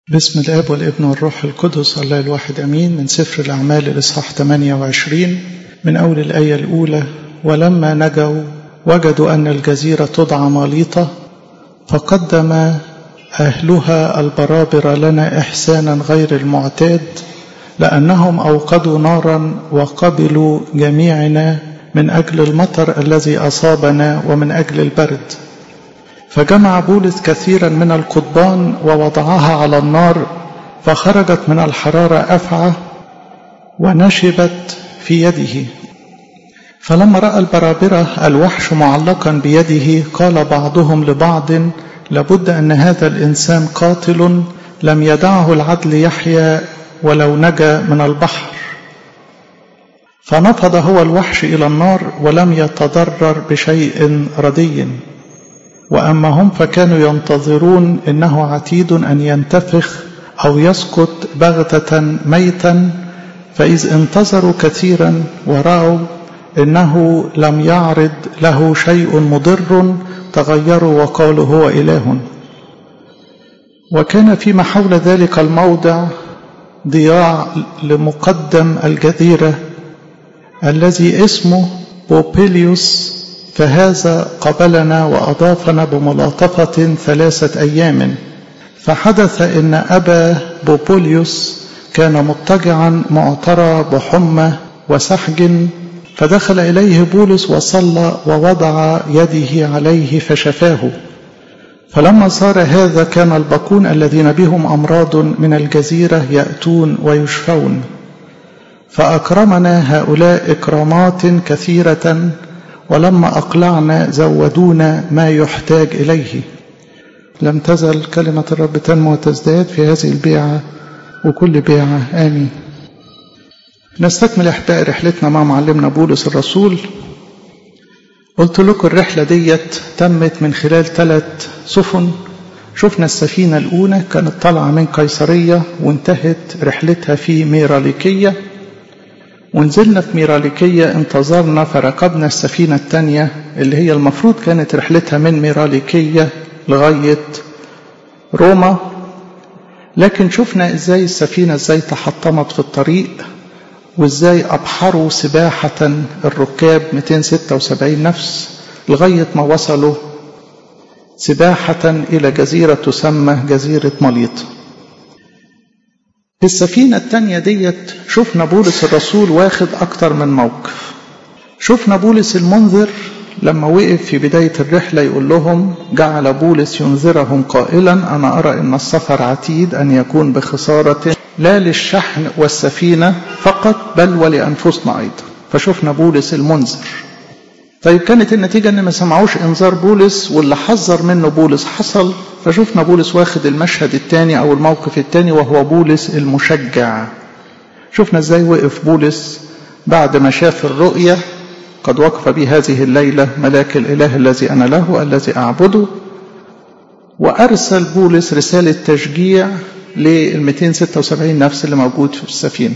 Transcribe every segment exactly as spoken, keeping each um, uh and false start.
باسم الآب والابن والروح القدس الله الواحد أمين. من سفر الأعمال الإصحاح ثمانية وعشرين من أول الآية الأولى. ولما نجوا وجدوا أن الجزيرة تدعى ماليطة، فقدم أهلها البرابر لنا إحسانا غير المعتاد، لأنهم أوقدوا نارا وقبلوا جميعنا من أجل المطر الذي أصابنا ومن أجل البرد. فجمع بولس كثيرا من القضبان ووضعها على النار، فخرجت من الحرارة أفعى ونشبت في يده. فلما رأى البرابرة الوحش معلقا بيده، قال بعضهم لبعض: لابد أن هذا الإنسان قاتل، لم يدعه العدل يحيى ولو نجا من البحر. فنفض هو الوحش إلى النار ولم يتضرر بشيء ردي. وأما هم فكانوا ينتظرون إنه عتيد أن ينتفخ أو يسقط بغتة ميتا، فإذ انتظروا كثيرا ورأوا إنه لم يعرض له شيء مضر، تغيروا وقالوا هو إله. وكان فيما حول ذلك الموضع ضياع لمقدم الجزيرة الذي اسمه بوبيليوس، فهذا قبلنا وأضافنا بملاطفة ثلاثة أيام. فحدث إن أبا بوبوليوس كان مضطجعا معترى بحمى وسحج، فدخل إليه بولس وصلى ووضع يده عليه فشفاه. فلما صار هذا كان الباقون الذين بهم أمراض من الجزيرة يأتون ويشفون، فأكرمنا هؤلاء إكرامات كثيرة، ولما أقلعنا زودونا ما يحتاج إليه. لم تزل كلمة الرب تنمو وتزداد في هذه البيعة وكل بيعة. آمين. نستكمل أحباء رحلتنا مع معلمنا بولس الرسول. قلت لكم الرحلة ديت تمت من خلال ثلاث سفن. شفنا السفينة الأولى كانت طالعة من قيصرية وانتهت رحلتها في ميراليكية، ونزلنا في ميراليكية، انتظرنا فركبنا السفينة الثانية اللي هي المفروض كانت رحلتها من ميراليكية لغاية روما. لكن شفنا ازاي السفينة ازاي تحطمت في الطريق، وازاي أبحروا سباحة الركاب مئتين وستة وسبعين نفس لغاية ما وصلوا سباحة إلى جزيرة تسمى جزيرة ماليطة. في السفينة التانية ديت شفنا بولس الرسول واخد أكتر من موقف. شفنا بولس المنذر لما وقف في بداية الرحلة يقول لهم: جعل بولس ينذرهم قائلا: أنا أرى أن السفر عتيد أن يكون بخسارة، لا للشحن والسفينة فقط بل ولأنفسنا أيضا. فشفنا بولس المنذر. طيب كانت النتيجة أن ما سمعوش إنذار بولس، واللي حذر منه بولس حصل. فشفنا بولس واخد المشهد الثاني أو الموقف الثاني، وهو بولس المشجع. شفنا إزاي وقف بولس بعد ما شاف الرؤية: قد وقف بي هذه الليلة ملاك الإله الذي أنا له الذي أعبده. وأرسل بولس رسالة تشجيع للمئتين وستة وسبعين نفس اللي موجود في السفينة.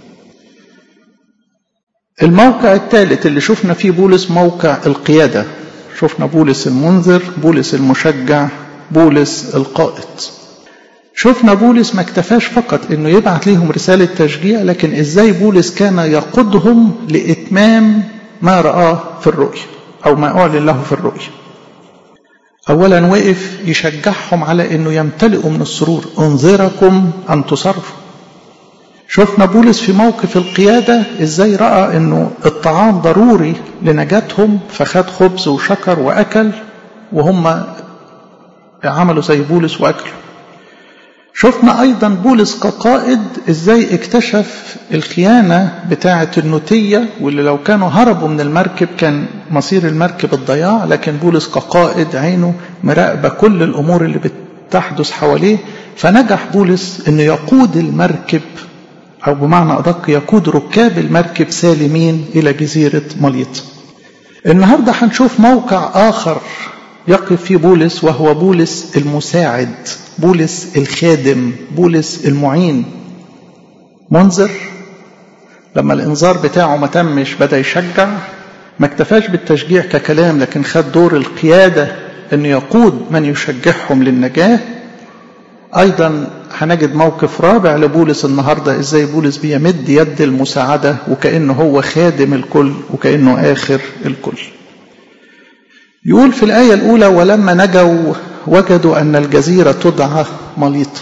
الموقع الثالث اللي شفنا فيه بولس موقع القيادة. شفنا بولس المنذر، بولس المشجع، بولس القائد. شفنا بولس ما اكتفاش فقط انه يبعت لهم رسالة تشجيع، لكن ازاي بولس كان يقودهم لإتمام ما رآه في الرؤية او ما أعلن له في الرؤية. اولا وقف يشجعهم على انه يمتلئوا من السرور: انذركم ان تصرفوا. شفنا بولس في موقف القيادة ازاي رأى انه الطعام ضروري لنجاتهم، فخد خبز وشكر وأكل، وهم عملوا زي بولس وأكلوا. شفنا أيضا بولس كقائد ازاي اكتشف الخيانة بتاعة النوتية، واللي لو كانوا هربوا من المركب كان مصير المركب الضياع، لكن بولس كقائد عينه مراقبة كل الأمور اللي بتحدث حواليه، فنجح بولس انه يقود المركب، أو بمعنى أدق يقود ركاب المركب سالمين إلى جزيرة ماليطة. النهاردة هنشوف موقع آخر يقف فيه بولس، وهو بولس المساعد، بولس الخادم، بولس المعين. منذر لما الإنذار بتاعه ما تمش بدأ يشجع، ما اكتفاش بالتشجيع ككلام، لكن خد دور القيادة أنه يقود من يشجعهم للنجاة. أيضا هنجد موقف رابع لبولس النهاردة، إزاي بولس بيمد يد المساعدة وكأنه هو خادم الكل وكأنه آخر الكل. يقول في الآية الأولى: ولما نجوا وجدوا أن الجزيرة تدعى مليطة.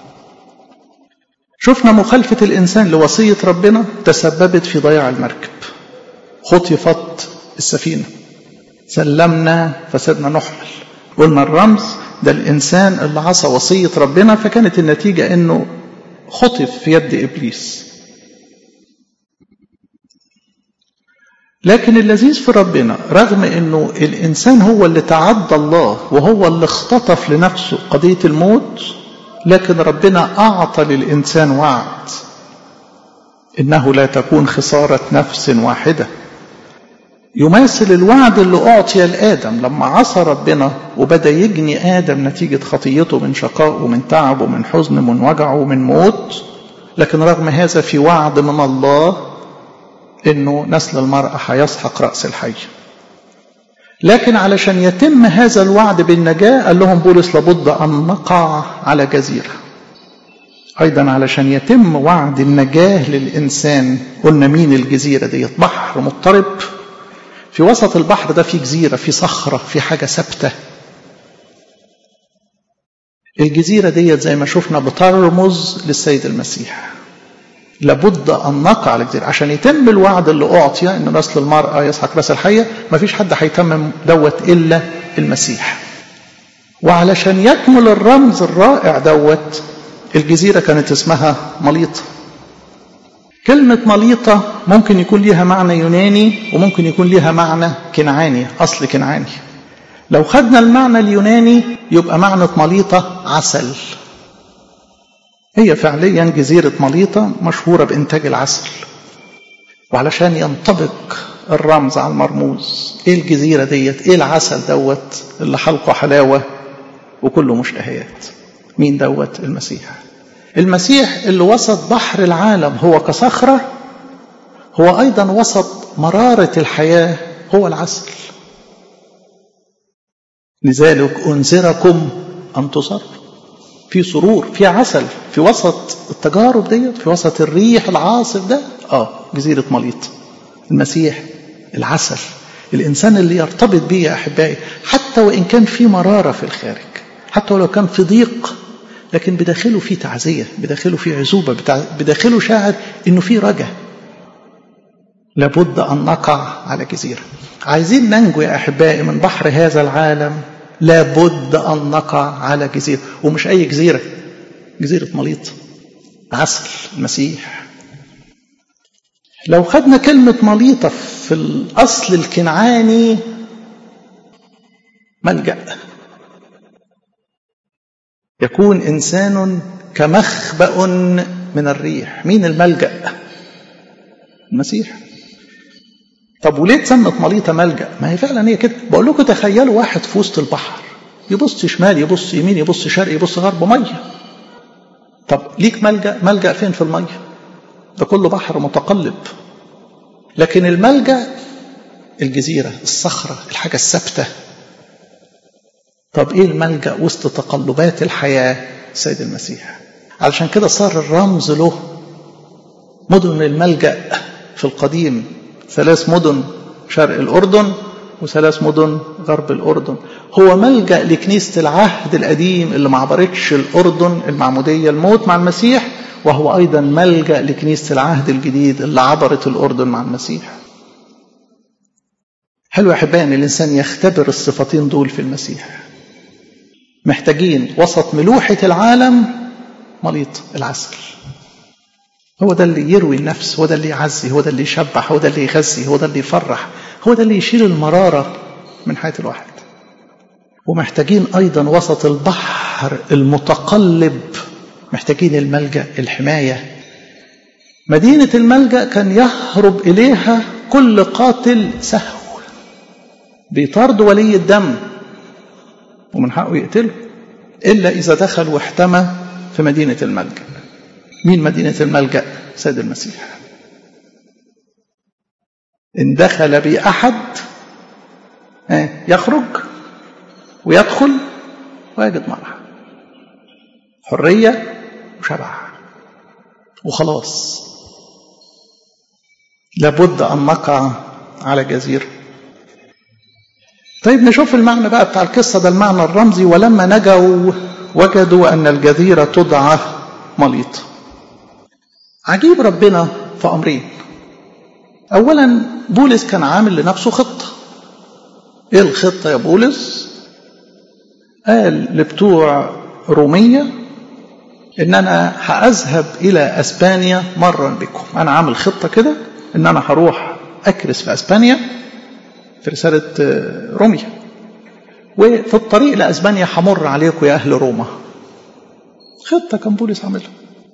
شفنا مخالفة الإنسان لوصية ربنا تسببت في ضياع المركب، خطفت السفينة، سلمنا فسدنا نحمل. قلنا الرمز ده الإنسان اللي عصى وصية ربنا، فكانت النتيجة أنه خطف في يد إبليس. لكن اللذيذ في ربنا رغم أنه الإنسان هو اللي تعدى الله وهو اللي اختطف لنفسه قضية الموت، لكن ربنا أعطى للإنسان وعد إنه لا تكون خسارة نفس واحدة، يماثل الوعد اللي أعطي لآدم لما عصى ربنا وبدأ يجني آدم نتيجة خطيته من شقاء ومن تعب ومن حزن ومن وجع ومن موت. لكن رغم هذا في وعد من الله إنه نسل المرأة هيسحق رأس الحي. لكن علشان يتم هذا الوعد بالنجاة قال لهم بولس: لابد أن نقع على جزيرة. أيضا علشان يتم وعد النجاة للإنسان، قلنا مين الجزيرة دي؟ بحر مضطرب، في وسط البحر ده في جزيرة، في صخرة، في حاجة ثابتة. الجزيرة دي زي ما شفنا بترمز للسيد المسيح. لابد أن نقع على الجزيرة عشان يتم الوعد اللي أعطي إن نسل المرأة يسحق رأس الحية. ما فيش حد هيتمم دوت إلا المسيح. وعلشان يكمل الرمز الرائع دوت، الجزيرة كانت اسمها مليطة. كلمة مليطة ممكن يكون لها معنى يوناني وممكن يكون لها معنى كنعاني، أصل كنعاني. لو خدنا المعنى اليوناني يبقى معنى مليطة عسل. هي فعليا جزيرة مليطة مشهورة بإنتاج العسل. وعلشان ينطبق الرمز على المرموز، إيه الجزيرة ديت؟ إيه العسل دوت اللي حلقه حلاوة وكله مشتهيات؟ مين دوت؟ المسيح. المسيح اللي وسط بحر العالم هو كصخرة، هو أيضا وسط مرارة الحياة هو العسل. لذلك أنذركم أن تصروا. في سرور، في عسل في وسط التجارب ديت، في وسط الريح العاصف ده. آه جزيرة مليط المسيح العسل، الإنسان اللي يرتبط بيه يا أحبائي، حتى وإن كان في مرارة في الخارج، حتى ولو كان في ضيق، لكن بداخله فيه تعزية، بداخله فيه عزوبة، بداخله شاعر إنه فيه رجاء. لابد أن نقع على جزيرة. عايزين ننجو يا أحبائي من بحر هذا العالم، لابد أن نقع على جزيرة. ومش أي جزيرة، جزيرة مليط عسل المسيح. لو خدنا كلمة مليطة في الأصل الكنعاني ملجأ، يكون إنسان كمخبأ من الريح. مين الملجأ؟ المسيح. طب وليه تسمت مليطة ملجأ؟ ما هي فعلا هي كده. بقول لكم تخيلوا واحد في وسط البحر، يبص شمال، يبص يمين، يبص شرق، يبص غرب، مية. طب ليك ملجأ؟ ملجأ فين في المية؟ ده كله بحر متقلب. لكن الملجأ الجزيرة، الصخرة، الحاجة الثابتة. طب ايه الملجأ وسط تقلبات الحياة؟ السيد المسيح. علشان كده صار الرمز له مدن الملجأ في القديم، ثلاث مدن شرق الأردن وثلاث مدن غرب الأردن. هو ملجأ لكنيسة العهد القديم اللي ما عبرتش الأردن المعمودية الموت مع المسيح، وهو أيضا ملجأ لكنيسة العهد الجديد اللي عبرت الأردن مع المسيح. حلو يا أحبائي أن الإنسان يختبر الصفتين دول في المسيح. محتاجين وسط ملوحة العالم مليط العسل. هو ده اللي يروي النفس، هو ده اللي يعزي، هو ده اللي يشبع، هو ده اللي يغذي، هو ده اللي يفرح، هو ده اللي يشيل المرارة من حياة الواحد. ومحتاجين أيضا وسط البحر المتقلب، محتاجين الملجأ، الحماية. مدينة الملجأ كان يهرب إليها كل قاتل سهو، بيطارد ولي الدم ومن حقه يقتله إلا إذا دخل واحتمى في مدينة الملجأ. مين مدينة الملجأ؟ سيد المسيح. إن دخل بأحد يخرج ويدخل ويجد مرحى. حرية وشبع وخلاص. لابد أن نقع على جزيرة. طيب نشوف المعنى بقى بتاع القصة ده، المعنى الرمزي. ولما نجوا وجدوا أن الجزيرة تدعى مليطة. عجيب ربنا في أمرين. أولا بولس كان عامل لنفسه خطة. إيه الخطة يا بولس؟ قال لبتوع رومية إن أنا هأذهب إلى أسبانيا مرا بكم. أنا عامل خطة كده إن أنا هروح أكرس في أسبانيا في رسالة رومية، وفي الطريق لأسبانيا همر عليكم يا أهل روما. خطة كان بولس عاملها.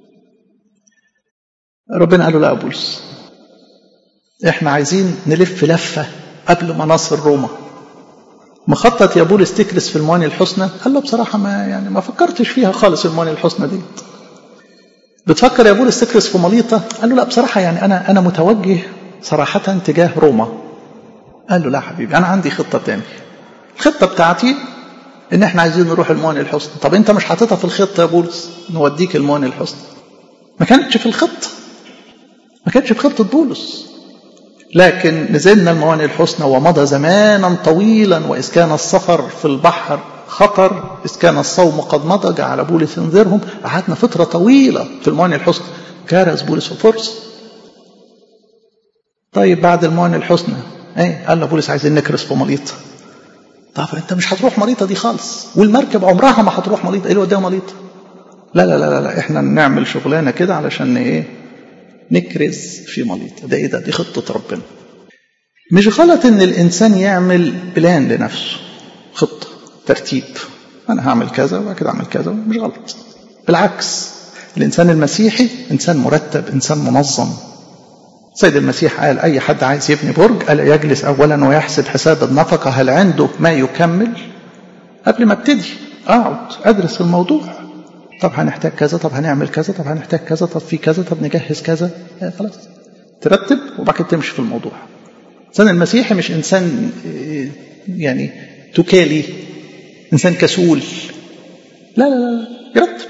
ربنا قال له لا يا بولس، إحنا عايزين نلف لفة قبل ما نصل روما. مخطط يا بولس تكرس في المواني الحسنى؟ قال له بصراحة ما يعني ما فكرتش فيها خالص المواني الحسنى دي. بتفكر يا بولس تكرس في مليطة؟ قال له لا بصراحة يعني أنا أنا متوجه صراحة تجاه روما. قال له لا حبيبي، أنا عندي خطة تانية. الخطة بتاعتي إن إحنا عايزين نروح المواني الحسنى. طب أنت مش حاططها في الخطة يا بولس نوديك المواني الحسنى؟ ما كانتش في الخطة، ما كانتش في خطة بولس. لكن نزلنا الموانئ الحسنى ومضى زمانا طويلا، وإذ كان السفر في البحر خطر، إذ كان الصوم قد مضى جعل بولس ينذرهم. قعدنا فترة طويلة في الموانئ الحسنى، كارث بولس وفرس. طيب بعد الموانئ الحسنى ايه؟ قال له بولس عايزين نكرس في مليطة. طب انت مش هتروح مليطة دي خالص، والمركب عمرها ما هتروح مليطة. ايه اللي وداها مليطة؟ لا لا لا لا احنا نعمل شغلانة كده علشان ايه؟ نكرز في مليطة. ده ايه ده؟ دي خطة ربنا. مش غلط ان الانسان يعمل بلان لنفسه، خطة ترتيب، انا هعمل كذا وبعد كده اعمل كذا، مش غلط. بالعكس، الانسان المسيحي انسان مرتب، انسان منظم. سيد المسيح قال اي حد عايز يبني برج قال يجلس اولا ويحسب حساب النفقة، هل عنده ما يكمل قبل ما ابتدي اقعد ادرس الموضوع. طب هنحتاج كذا، طب هنعمل كذا، طب هنحتاج كذا، طب في كذا، طب نجهز كذا. خلاص ترتب وبعد كده تمشي في الموضوع. الإنسان المسيحي مش إنسان يعني تكالي، إنسان كسول. لا لا لا يرتب.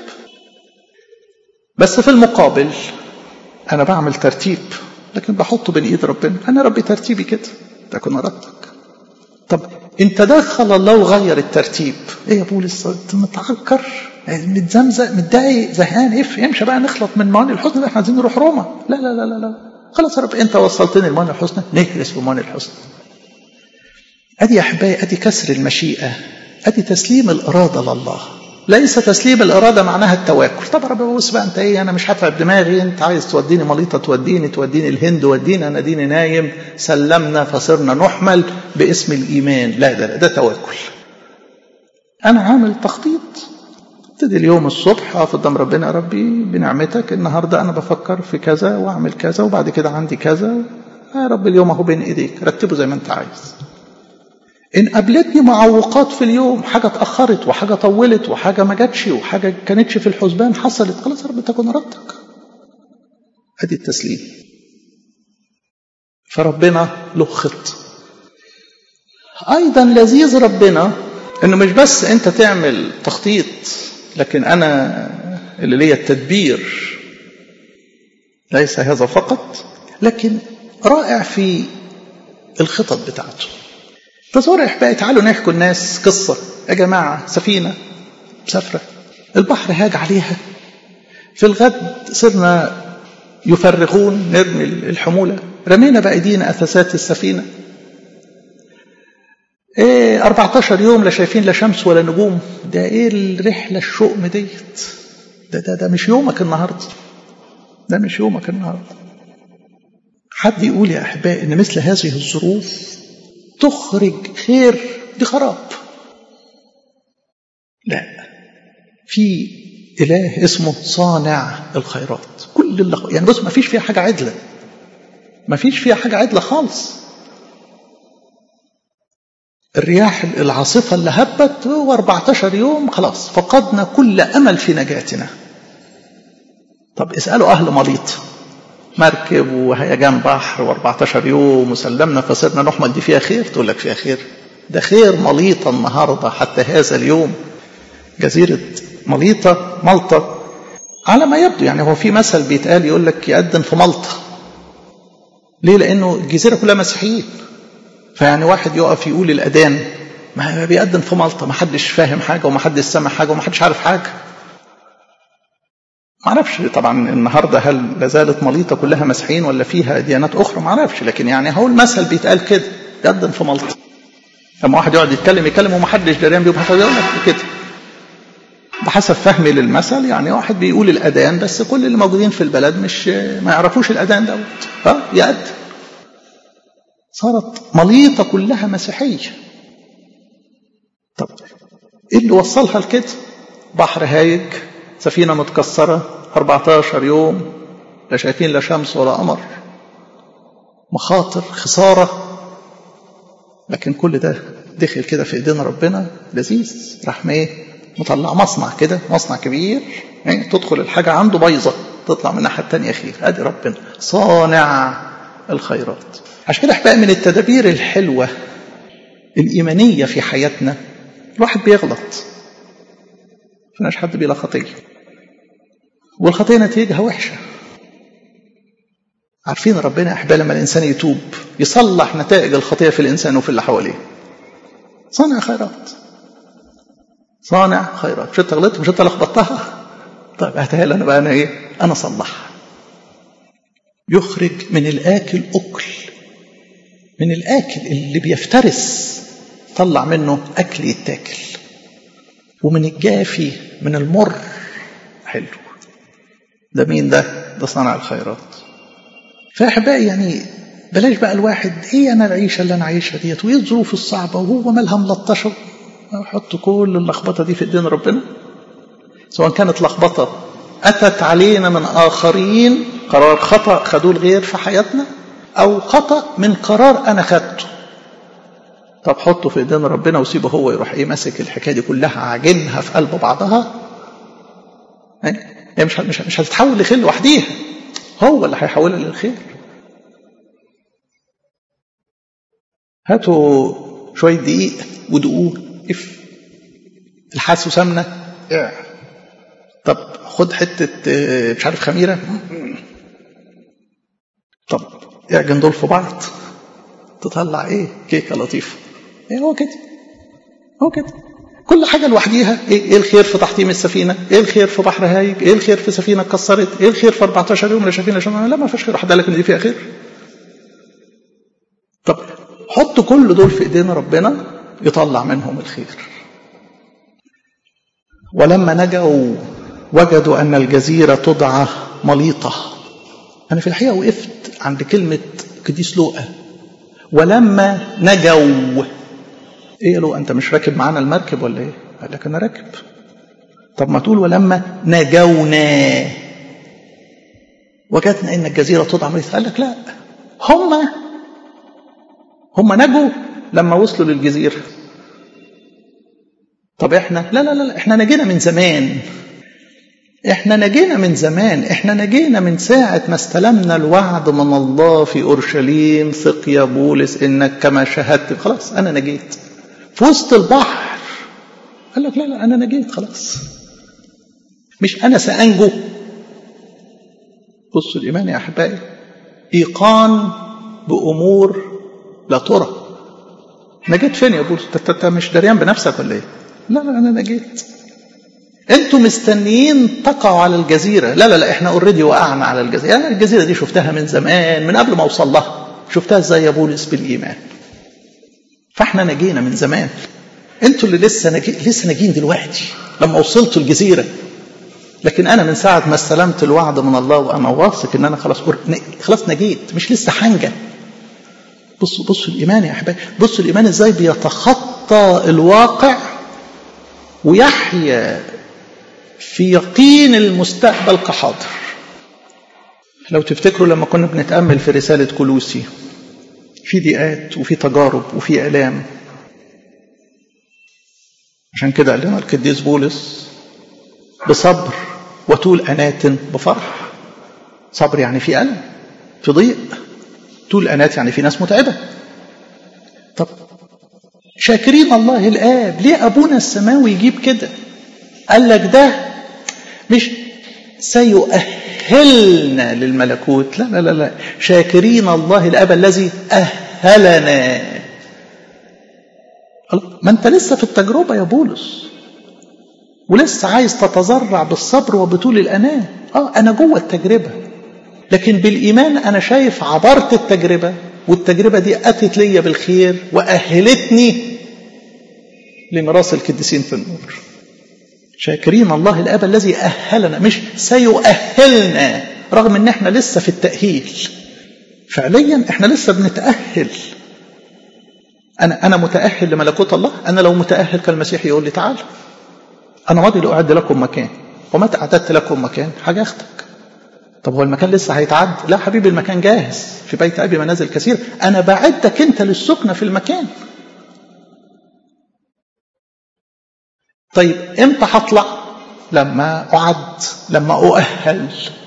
بس في المقابل أنا بعمل ترتيب لكن بحطه بين إيد ربنا. أنا ربي ترتيبي كده تكون أردتك. طب إن تدخل الله وغير الترتيب، إيه يا بولس متعكر متزمزق متضايق زهقان؟ إف يمشي بقى نخلط من موانئ الحسنى، احنا عايزين نروح روما. لا لا لا لا لا خلاص يا رب انت وصلتني الموانئ الحسنى، نكرس في الموانئ الحسنى. ادي يا احبائي، ادي كسر المشيئه، ادي تسليم الاراده لله. ليس تسليم الاراده معناها التواكل. طب رب بص بقى انت ايه، انا مش هتعب دماغي، انت عايز توديني مليطه توديني، توديني الهند وديني، انا ديني نايم، سلمنا فصرنا نحمل باسم الايمان. لا ده ده تواكل. انا عامل تخطيط. ابتدي اليوم الصبح اقف قدام ربنا، يا ربي بنعمتك النهارده انا بفكر في كذا واعمل كذا وبعد كده عندي كذا. يا رب اليوم اهو بين ايديك، رتبه زي ما انت عايز. ان قابلتني معوقات في اليوم، حاجه اتاخرت وحاجه طولت وحاجه ما جاتش وحاجه كانتش في الحسبان حصلت، خلاص يا رب تكون ردك. ادي التسليم. فربنا له خط. ايضا لذيذ ربنا انه مش بس انت تعمل تخطيط، لكن أنا اللي ليا التدبير. ليس هذا فقط، لكن رائع في الخطط بتاعته. تصور إحبائي، تعالوا نحكوا الناس قصة. يا جماعة سفينة مسافرة، البحر هاج عليها، في الغد صرنا يفرغون نرمي الحمولة، رمينا بأيدينا أثاثات السفينة. ايه أربعتاشر يوم لا شايفين لا شمس ولا نجوم. ده ايه الرحلة الشؤم ديت؟ ده ده ده مش يومك النهارده، ده مش يومك النهارده. حد يقول يا احبائي ان مثل هذه الظروف تخرج خير؟ دي خراب. لا، في اله اسمه صانع الخيرات. كل اللي يعني بص ما فيش فيها حاجة عدلة، ما فيش فيها حاجة عدلة خالص. الرياح العاصفة اللي هبت واربعتاشر يوم خلاص فقدنا كل أمل في نجاتنا. طب اسألوا أهل مليط، مركب وهيجان بحر واربعتاشر يوم وسلمنا فصرنا نحمل، دي فيها خير؟ تقول لك فيها خير. ده خير مليطة النهاردة حتى هذا اليوم. جزيرة مليطة ملطة على ما يبدو. يعني هو في مثل بيتقال يقول لك يقدم في ملطة. ليه؟ لأنه الجزيرة كلها مسيحيين، فيعني واحد يقف يقول الأذان ما بيقدم في ملطة، ما حدش فاهم حاجة وما حدش سمع حاجة وما حدش عارف حاجة. ما اعرفش طبعا النهارده هل لازالت مليطة كلها مسيحيين ولا فيها ديانات أخرى، ما اعرفش، لكن يعني هو المثل بيتقال كده يقدم في ملطة. لما واحد يقعد يتكلم يتكلم وما حدش دريان بيبقى يقول لك كده بحسب فهمي للمثل. يعني واحد بيقول الأذان بس كل اللي موجودين في البلد مش ما يعرفوش الأذان دوت، ها يقدم. صارت مليطة كلها مسيحية. طب ايه اللي وصلها لكده؟ بحر هايج، سفينة متكسرة، أربعتاشر يوم لا شايفين لا شمس ولا قمر، مخاطر، خسارة، لكن كل ده دخل كده في ايدين ربنا لذيذ. راح ايه مطلع مصنع كده، مصنع كبير، يعني تدخل الحاجة عنده بايظة تطلع من الناحية التانية خير. ادي ربنا صانع الخيرات. عشان كده احبائي من التدابير الحلوة الإيمانية في حياتنا الواحد بيغلط، فناش حد بلا خطية، والخطية نتيجها وحشة. عارفين ربنا أحبائي لما الإنسان يتوب يصلح نتائج الخطية في الإنسان وفي اللي حواليه. صانع خيرات، صانع خيرات. مش انت غلطت، مش انت لخبطتها، طيب هاتها لي انا بقى، انا ايه انا اصلحها. يخرج من الاكل اكل، من الاكل اللي بيفترس طلع منه اكل يتاكل، ومن الجافي من المر حلو. ده مين ده؟ ده صانع الخيرات. فاحبائي يعني بلاش بقى الواحد ايه انا العيشه اللي انا عايشها ديت وايه الظروف الصعبه وهو مالها ملطشه، حط كل اللخبطه دي في ايدين ربنا. سواء كانت لخبطه اتت علينا من اخرين، قرار خطا خدوه الغير في حياتنا، او خطا من قرار انا خدته، طب حطه في ايدين ربنا وسيبه هو يروح ايه ماسك الحكايه دي كلها عاجنها في قلب بعضها. هي مش مش مش هتتحول لخير لوحديها، هو اللي هيحولها للخير. هاتوا شويه دقيق ودقوه اف الحاس وسمنه إيه. طب خد حته مش عارف خميره، طب اعجن دول في بعض تطلع ايه كيكه لطيفه. ايه هو كده، هو كده كل حاجه لوحديها. ايه ايه الخير في تحطيم السفينه؟ ايه الخير في بحر هايج؟ ايه الخير في سفينه اتكسرت؟ ايه الخير في أربعتاشر يوم لا شايفين لا لا ما فيش خير. حد قال لك ان دي فيها خير؟ طب حط كل دول في ايدين ربنا يطلع منهم الخير. ولما نجوا وجدوا ان الجزيره تدعى مليطه. انا في الحقيقه وقفت عند كلمه قديس لوقا ولما نجوا. ايه لو انت مش راكب معانا المركب ولا ايه؟ قال لك انا راكب. طب ما تقول ولما نجونا وجدنا ان الجزيره تدعى مليطه. قال لك لا، هم هم نجوا لما وصلوا للجزيره. طب احنا لا لا لا احنا نجينا من زمان، احنا نجينا من زمان، احنا نجينا من ساعة ما استلمنا الوعد من الله في أورشليم. ثق يا بولس انك كما شهدت. خلاص انا نجيت في وسط البحر. قال لك لا لا انا نجيت خلاص، مش انا سأنجو. بصوا الايمان يا احبائي ايقان بامور لا ترى. نجيت فين يا بولس؟ انت مش دريان بنفسك ولا ايه؟ لا لا انا نجيت. انتوا مستنيين تقعوا على الجزيرة. لا لا لا احنا اوريدي وقعنا على الجزيرة. انا الجزيرة دي شفتها من زمان، من قبل ما اوصل لها. شفتها ازاي يا بولس؟ بالايمان. فاحنا نجينا من زمان، انتوا اللي لسه نجي... لسه ناجين دلوقتي لما وصلتوا الجزيرة. لكن انا من ساعة ما استلمت الوعد من الله وانا واثق ان انا خلاص خلاص نجيت، مش لسه حنجة. بصوا بصوا الايمان يا احبابي، بصوا الايمان ازاي بيتخطى الواقع ويحيا في يقين المستقبل كحاضر. لو تفتكروا لما كنا بنتأمل في رسالة كولوسي، في ضيقات وفي تجارب وفي آلام. عشان كده قال لنا القديس بولس بصبر وطول أنات بفرح. صبر يعني في ألم، في ضيق. طول أنات يعني في ناس متعبة. طب شاكرين الله الآب، ليه أبونا السماوي يجيب كده؟ قال لك ده مش سيؤهلنا للملكوت، لا لا لا لا، شاكرين الله الأب الذي أهلنا. ما أنت لسه في التجربة يا بولس، ولسه عايز تتزرع بالصبر وبطول الأناة. آه أنا جوه التجربة، لكن بالإيمان أنا شايف عبرت التجربة، والتجربة دي أتت لي بالخير وأهلتني لميراث القديسين في النور. شاكرين الله الآب الذي أهلنا، مش سيؤهلنا، رغم ان احنا لسه في التأهيل. فعليا احنا لسه بنتأهل. انا انا متأهل لملكوت الله. انا لو متأهل كان المسيح يقول لي تعال انا ماضي لأعد لكم مكان، ومتى أعددت لكم مكان حاجة أختك. طب هو المكان لسه هيتعد؟ لا حبيبي، المكان جاهز، في بيت أبي منازل كثير، أنا بعدك أنت للسكنة في المكان. طيب امتى هطلع؟ لما أعد، لما أؤهل.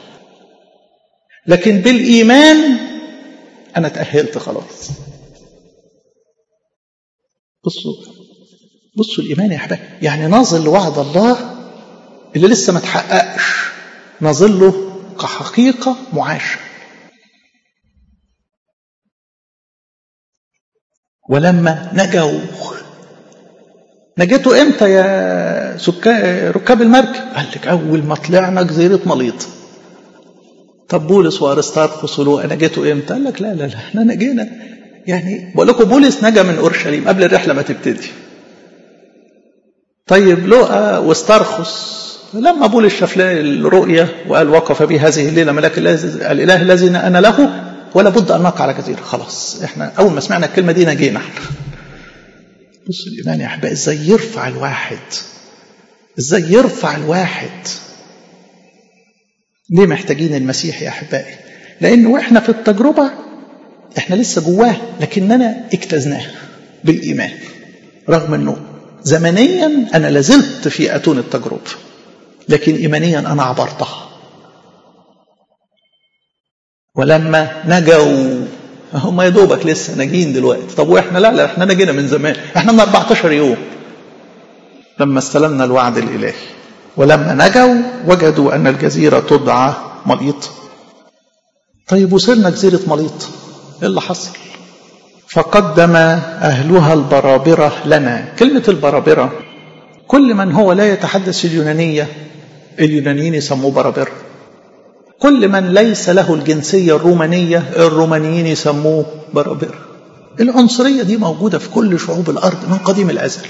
لكن بالإيمان أنا تأهلت خلاص. بصوا بصوا الإيمان يا حبايبي، يعني ناظر لوعد الله اللي لسه ما تحققش، ناظر له كحقيقة معاشة. ولما نجوا، نجيتوا امتى يا سكا ركاب المركب؟ قال لك اول ما طلعنا جزيره مليط. طب بولس وارسطاطس ولوقا نجيتوا امتى؟ قال لك لا لا لا احنا نجينا، يعني بقول لكم بولس نجا من اورشليم قبل الرحله ما تبتدي. طيب لوقا واسترخص لما بولس شاف الرؤيا وقال وقف بي هذه الليله ملاك الاله الذي انا له ولا بد ان نقع على جزيره. خلاص احنا اول ما سمعنا الكلمه دي نجينا. بص الإيمان يا أحبائي إزاي يرفع الواحد، إزاي يرفع الواحد. ليه محتاجين المسيح يا أحبائي؟ لأنه وإحنا في التجربة إحنا لسه جواه، لكننا اجتزناه بالإيمان، رغم أنه زمنيا أنا لازلت في أتون التجربة، لكن إيمانيا أنا عبرتها. ولما نجوا، هم يا دوبك لسه ناجين دلوقتي. طب واحنا لا لا احنا نجينا من زمان، احنا من أربعتاشر يوم لما استلمنا الوعد الالهي. ولما نجوا وجدوا ان الجزيره تدعى مليط. طيب وصلنا جزيره مليط، ايه اللي حصل؟ فقدم اهلها البرابره لنا. كلمه البرابره كل من هو لا يتحدث اليونانيه اليونانيين يسموه برابره. كل من ليس له الجنسية الرومانية الرومانيين يسموه برابرة. العنصرية دي موجودة في كل شعوب الأرض من قديم الأزل.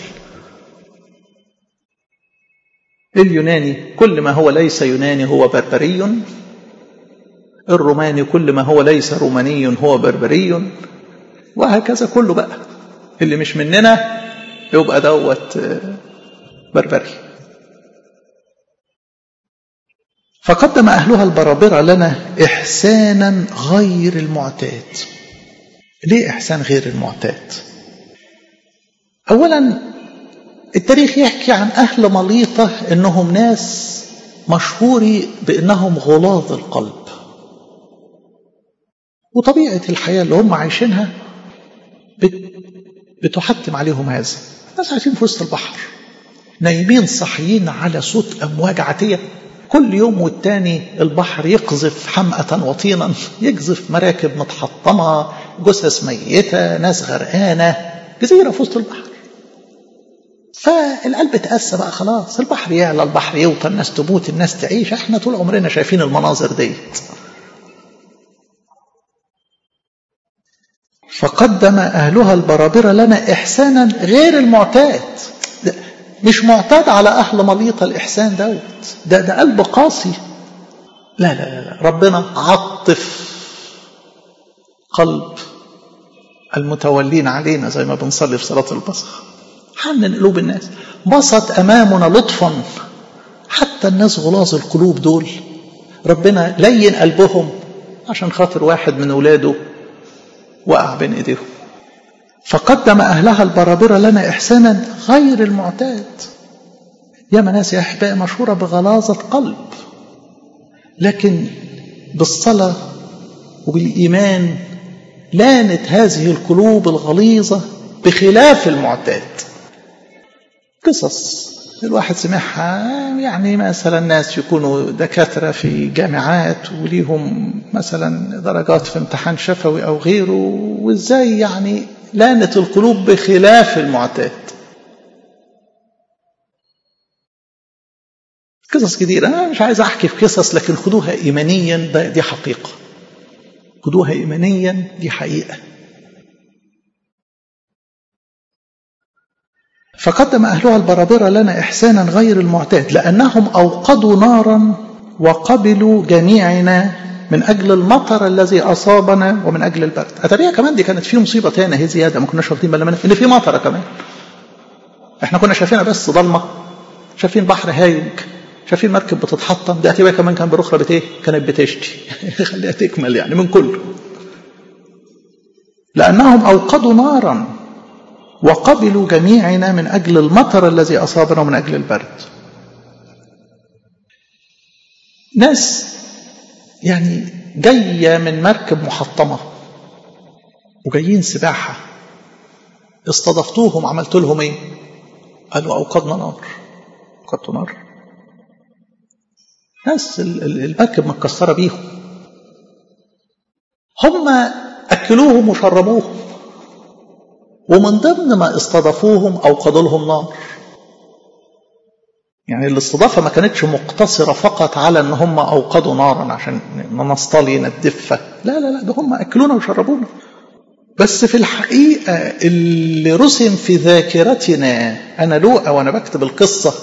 اليوناني كل ما هو ليس يوناني هو بربري، الروماني كل ما هو ليس روماني هو بربري، وهكذا كله بقى. اللي مش مننا يبقى دوت بربري. فقدم أهلها البرابرة لنا إحسانا غير المعتاد. ليه إحسان غير المعتاد؟ أولا التاريخ يحكي عن أهل مليطة إنهم ناس مشهوري بأنهم غلاظ القلب، وطبيعة الحياة اللي هم عايشينها بتحتم عليهم هذا. ناس عايشين في وسط البحر، نايمين صحيين على صوت أمواج عاتية، كل يوم والتاني البحر يقذف حمأة وطينا، يقذف مراكب متحطمة، جثث ميتة، ناس غرقانة، جزيرة في وسط البحر. فالقلب تأسى بقى خلاص، البحر يعلى البحر يوطى، الناس تموت الناس تعيش. احنا طول عمرنا شايفين المناظر ديت. فقدم أهلها البرابرة لنا إحسانا غير المعتاد. مش معتاد على أهل مليطة الإحسان دوت، ده ده قلب قاسي. لا لا لا، ربنا عطف قلب المتولين علينا زي ما بنصلي في صلاة البصخ. حنن قلوب الناس، بسط أمامنا لطفا. حتى الناس غلاظ القلوب دول ربنا لين قلبهم عشان خاطر واحد من أولاده وقع بين إيديهم. فقدم أهلها البرابرة لنا إحسانا غير المعتاد. يا ناس يا أحبائي مشهورة بغلاظة قلب، لكن بالصلاة وبالإيمان لانت هذه القلوب الغليظة بخلاف المعتاد. قصص الواحد سمعها يعني مثلا ناس يكونوا دكاترة في جامعات وليهم مثلا درجات في امتحان شفوي أو غيره، وإزاي يعني لانة القلوب بخلاف المعتاد. قصص كتير، أنا مش عايز أحكي في قصص، لكن خدوها إيمانيا، دي حقيقة. خدوها إيمانيا، دي حقيقة. فقدم أهلها البرابرة لنا إحسانا غير المعتاد، لأنهم أوقدوا نارا وقبلوا جميعنا من أجل المطر الذي أصابنا ومن أجل البرد. أتريها كمان دي كانت في مصيبة تانية هي زيادة ما كناش واخدين بالنا منها، إن في مطرة كمان. إحنا كنا شايفينها بس ضلمة، شايفين بحر هايج، شايفين مركب بتتحطم. دي أتريها كمان كان برخرة بتيه كانت بتشتي خليها تكمل يعني من كله. لأنهم أوقدوا نارا وقبلوا جميعنا من أجل المطر الذي أصابنا ومن أجل البرد. ناس يعني جاية من مركب محطمة وجايين سباحة، استضفتوهم عملت لهم ايه؟ قالوا أوقدنا نار. أوقدتوا نار. ناس المركب متكسرة بيهم، هم أكلوهم وشربوهم، ومن ضمن ما استضافوهم أوقدوا لهم نار. يعني الاستضافة ما كانتش مقتصرة فقط على أن هم أوقدوا نارا عشان نصطلي ندفة، لا لا لا، ده هم أكلونا وشربونا. بس في الحقيقة اللي رسم في ذاكرتنا أنا لوقا وأنا بكتب القصة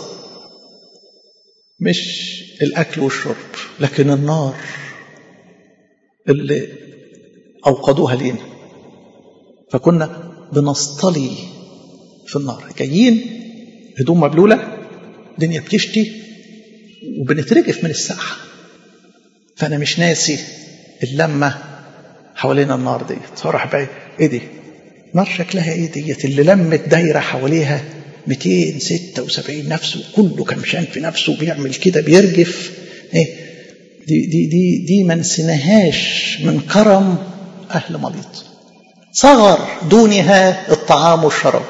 مش الأكل والشرب، لكن النار اللي أوقدوها لينا. فكنا بنصطلي في النار، جايين هدوم مبلولة، الدنيا بتشتي وبنترجف من السقعة. فأنا مش ناسي اللمة حوالينا النار ديت. صراحة بقى ايه دي؟ نار شكلها ايه ديت اللي لمت دايرة حواليها مئتين وستة وسبعين نفس، وكله كمشان في نفسه بيعمل كده بيرجف. ايه دي دي دي دي ما نسيناهاش من كرم أهل مليط. صغر دونها الطعام والشراب.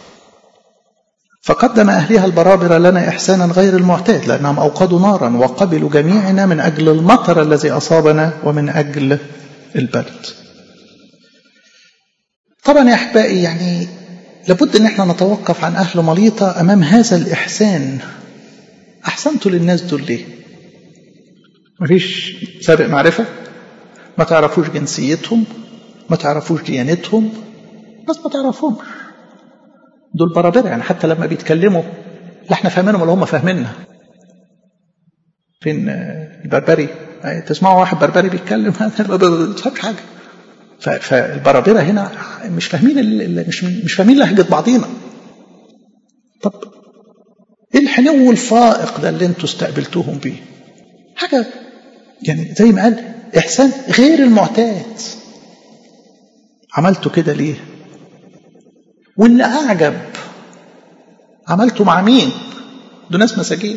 فقدم أهلها البرابرة لنا إحسانا غير المعتاد، لأنهم أوقدوا نارا وقبلوا جميعنا من أجل المطر الذي أصابنا ومن أجل البرد. طبعا يا أحبائي يعني لابد أن احنا نتوقف عن أهل مليطة أمام هذا الإحسان. أحسنتوا للناس دول ليه؟ مفيش سابق معرفة، ما تعرفوش جنسيتهم، ما تعرفوش ديانتهم، ناس ما تعرفهمش. دول برابرة يعني، حتى لما بيتكلموا لا احنا فاهمينهم ولا هم فاهميننا. فين البربري؟ تسمعوا واحد بربري بيتكلم ما بتفهمش حاجة. فالبرابرة هنا مش فاهمين مش مش فاهمين لهجة بعضينا. طب ايه الحنو الفائق ده اللي انتوا استقبلتوهم بيه؟ حاجة يعني زي ما قال إحسان غير المعتاد. عملتوا كده ليه؟ واللي أعجب عملتوا مع مين؟ دول ناس مساجين،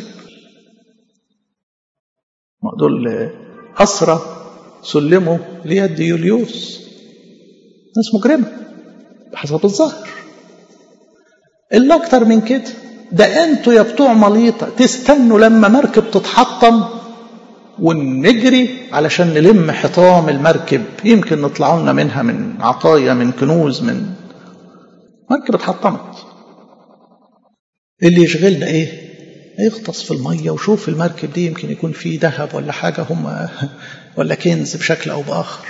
دول أسرى سلموا ليد يوليوس، ناس مجرمة بحسب الظاهر. اللي أكتر من كده ده أنتوا يا بتوع مليطة تستنوا لما مركب تتحطم ونجري علشان نلم حطام المركب، يمكن نطلع لنا منها من عطايا من كنوز من مركب اتحطمت. اللي يشغلنا ايه؟ يغطس في المية وشوف المركب دي يمكن يكون فيه ذهب ولا حاجة هم ولا كنز بشكل او باخر.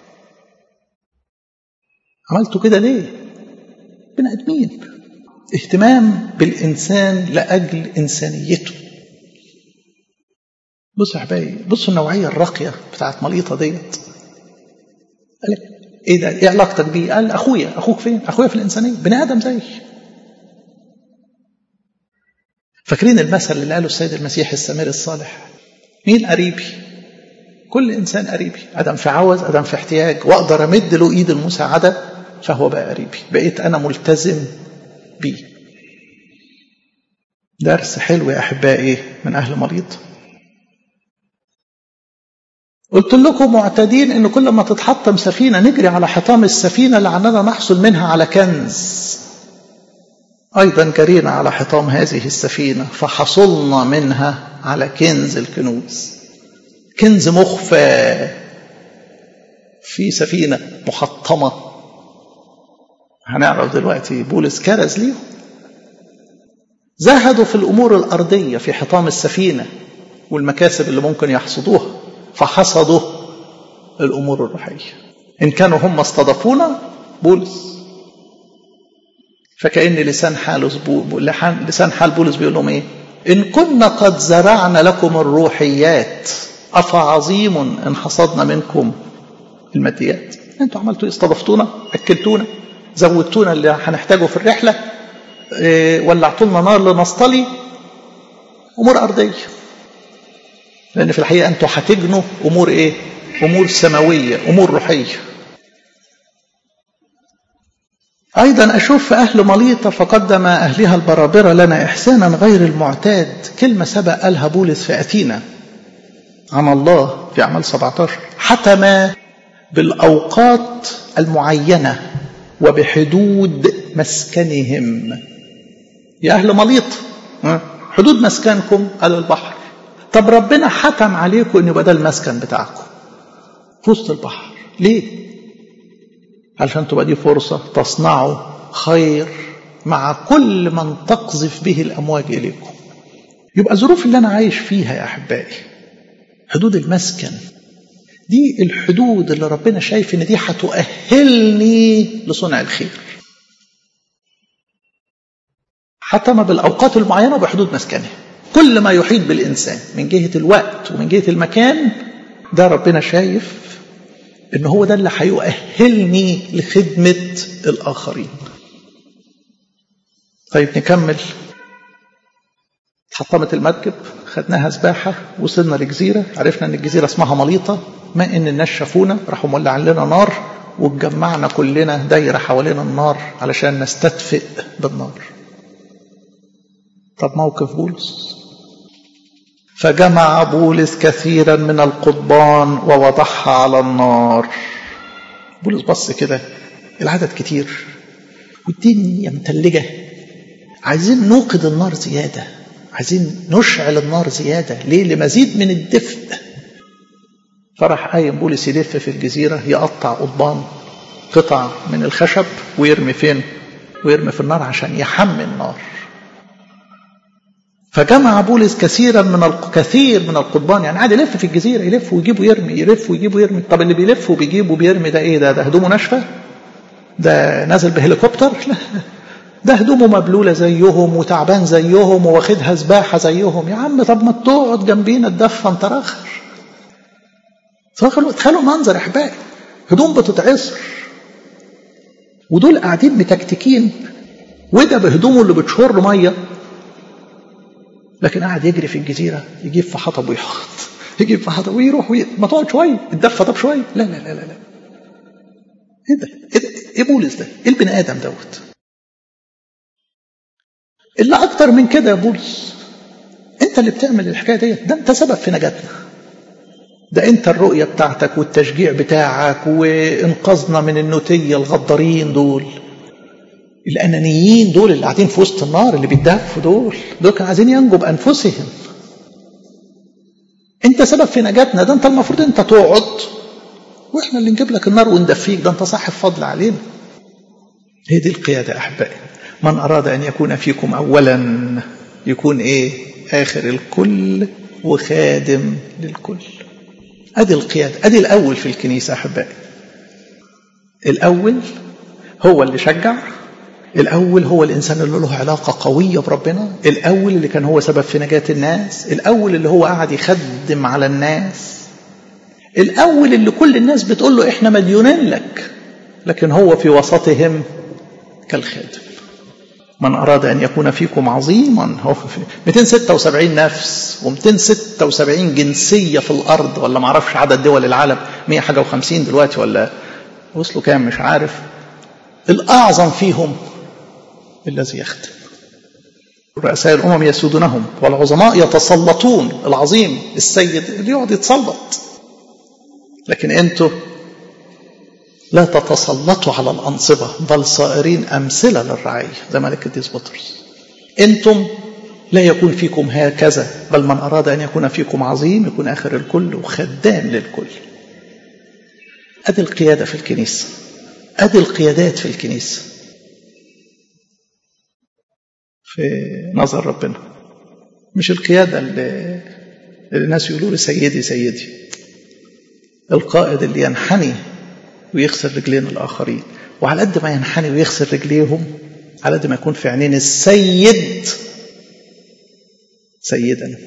عملتوا كده ليه؟ بني ادمين. اهتمام بالانسان لاجل انسانيته. بصوا يا حبايبي، بصوا النوعية الراقية بتاعت مليطة ديت. قال لك ايه ده؟ ايه علاقتك بيه؟ قال اخويا. اخوك فين؟ اخويا في الانسانيه، بني ادم زي. فاكرين المثل اللي قاله السيد المسيح السامري الصالح؟ مين قريبي؟ كل انسان قريبي، ادم في عوز، ادم في احتياج، واقدر امد له ايد المساعده فهو بقى قريبي، بقيت انا ملتزم بيه. درس حلو يا احبائي من اهل مليط. قلت لكم معتادين ان كل ما تتحطم سفينة نجري على حطام السفينة لعلنا نحصل منها على كنز. أيضا جرينا على حطام هذه السفينة فحصلنا منها على كنز الكنوز. كنز مخفى في سفينة محطمة. هنعرف دلوقتي بولس كرز ليهم. زهدوا في الأمور الأرضية في حطام السفينة والمكاسب اللي ممكن يحصدوها، فحصدوا الأمور الروحية. إن كانوا هم استضافونا بولس، فكأن لسان حال لسان حال بولس بيقول لهم إيه؟ إن كنا قد زرعنا لكم الروحيات أفعظيم إن حصدنا منكم الماديات. أنتوا عملتوا استضفتونا، أكلتونا، زودتونا اللي هنحتاجه في الرحلة، إيه، ولعتوا لنا نار لنصطلي. أمور أرضية، لأن في الحقيقة أنتوا هتجنوا أمور إيه؟ أمور سماوية، أمور روحية. أيضا أشوف في أهل مليطة فقدم أهلها البرابرة لنا إحسانا غير المعتاد. كلمة سبق قالها بولس في أثينا عن الله في أعمال سبعة عشر، حتم بالأوقات المعينة وبحدود مسكنهم. يا أهل مليطة حدود مسكنكم على البحر. طب ربنا حتم عليكم أن يبقى ده المسكن بتاعكم في وسط البحر. ليه؟ علشان تبقى دي فرصة تصنعوا خير مع كل من تقذف به الأمواج إليكم. يبقى الظروف اللي أنا عايش فيها يا أحبائي، حدود المسكن دي الحدود اللي ربنا شايف إن دي هتؤهلني لصنع الخير. حتم بالأوقات المعينة وبحدود مسكنه. كل ما يحيط بالإنسان من جهة الوقت ومن جهة المكان، ده ربنا شايف إن هو ده اللي هيؤهلني لخدمة الآخرين. طيب نكمل. حطمت المركب، خدناها سباحة، وصلنا لجزيرة، عرفنا إن الجزيرة اسمها مليطة. ما إن الناس شافونا راحوا مولعين لنا نار، واتجمعنا كلنا دايرة حوالين النار علشان نستدفئ بالنار. طب موقف بولس، فجمع بولس كثيرا من القضبان ووضعها على النار. بولس بص كده، العدد كتير والدنيا متلجة، عايزين نوقد النار زيادة، عايزين نشعل النار زيادة. ليه؟ لمزيد من الدفء. فرح قايم بولس يلف في الجزيرة، يقطع قضبان، قطع من الخشب، ويرمي فين؟ ويرمي في النار عشان يحمي النار. فجمع بولس كثيرا من الكثير من القضبان، يعني قاعد يلف في الجزيرة، يلف ويجيب ويرمي، يلف ويجيب ويرمي. طب اللي بيلف وبيجيب وبيرمي ده ايه؟ ده ده هدومه ناشفة؟ ده نازل بهليكوبتر؟ لا، ده هدومه مبلولة زيهم وتعبان زيهم وواخدها سباحة زيهم. يا عم طب ما تقعد جنبينا تدفى انت راخر. تخيلوا منظر يا احبائي، هدوم بتتعصر ودول قاعدين متكتكين، وده بهدومه اللي بتشور له ميه، لكن قاعد يجري في الجزيرة، يجيب في حطب ويحط، يجيب في حطب ويروح وي... ما تقعد شوية اتدفى طب شوية. لا لا لا لا لا ايه ده؟ ايه ده؟ ايه بولس ده؟ ايه البني آدم دوت؟ إلا أكتر من كده يا بولس، أنت اللي بتعمل الحكاية دي، ده أنت سبب في نجاتنا، ده أنت الرؤية بتاعتك والتشجيع بتاعك وإنقاذنا من النوتية الغدارين دول، الأنانيين دول اللي قاعدين في وسط النار اللي بيتدفوا دول، دول كانوا عايزين ينجوا بأنفسهم. أنت سبب في نجاتنا، ده أنت المفروض أنت تقعد وإحنا اللي نجيب لك النار وندفيك، ده أنت صاحب فضل علينا. هي دي القيادة يا أحبائي. من أراد أن يكون فيكم أولا يكون إيه؟ آخر الكل وخادم للكل. أدي القيادة، أدي الأول في الكنيسة أحبائي. الأول هو اللي شجع، الأول هو الإنسان اللي له علاقة قوية بربنا، الأول اللي كان هو سبب في نجاة الناس، الأول اللي هو قاعد يخدم على الناس، الأول اللي كل الناس بتقول له إحنا مديونين لك، لكن هو في وسطهم كالخادم. من أراد أن يكون فيكم عظيما، هو في مئتين وستة وسبعين نفس ومئتين وستة وسبعين جنسية في الأرض، ولا معرفش عدد دول العالم، مية حاجة وخمسين دلوقتي ولا وصلوا كام مش عارف. الأعظم فيهم الذي يخدم. رؤساء الأمم يسودونهم والعظماء يتسلطون. العظيم السيد اللي يقعد يتسلط، لكن أنتوا لا تتسلطوا على الأنصبة بل صائرين أمثلة للرعية، زي ما قال القديس بطرس. أنتم لا يكون فيكم هكذا، بل من أراد أن يكون فيكم عظيم يكون آخر الكل وخدام للكل. أدي القيادة في الكنيسة، أدي القيادات في الكنيسة في نظر ربنا. مش القيادة اللي الناس يقولوا لي سيدي سيدي، القائد اللي ينحني ويغسل رجلين الآخرين، وعلى قد ما ينحني ويغسل رجليهم على قد ما يكون في عينين السيد سيدا.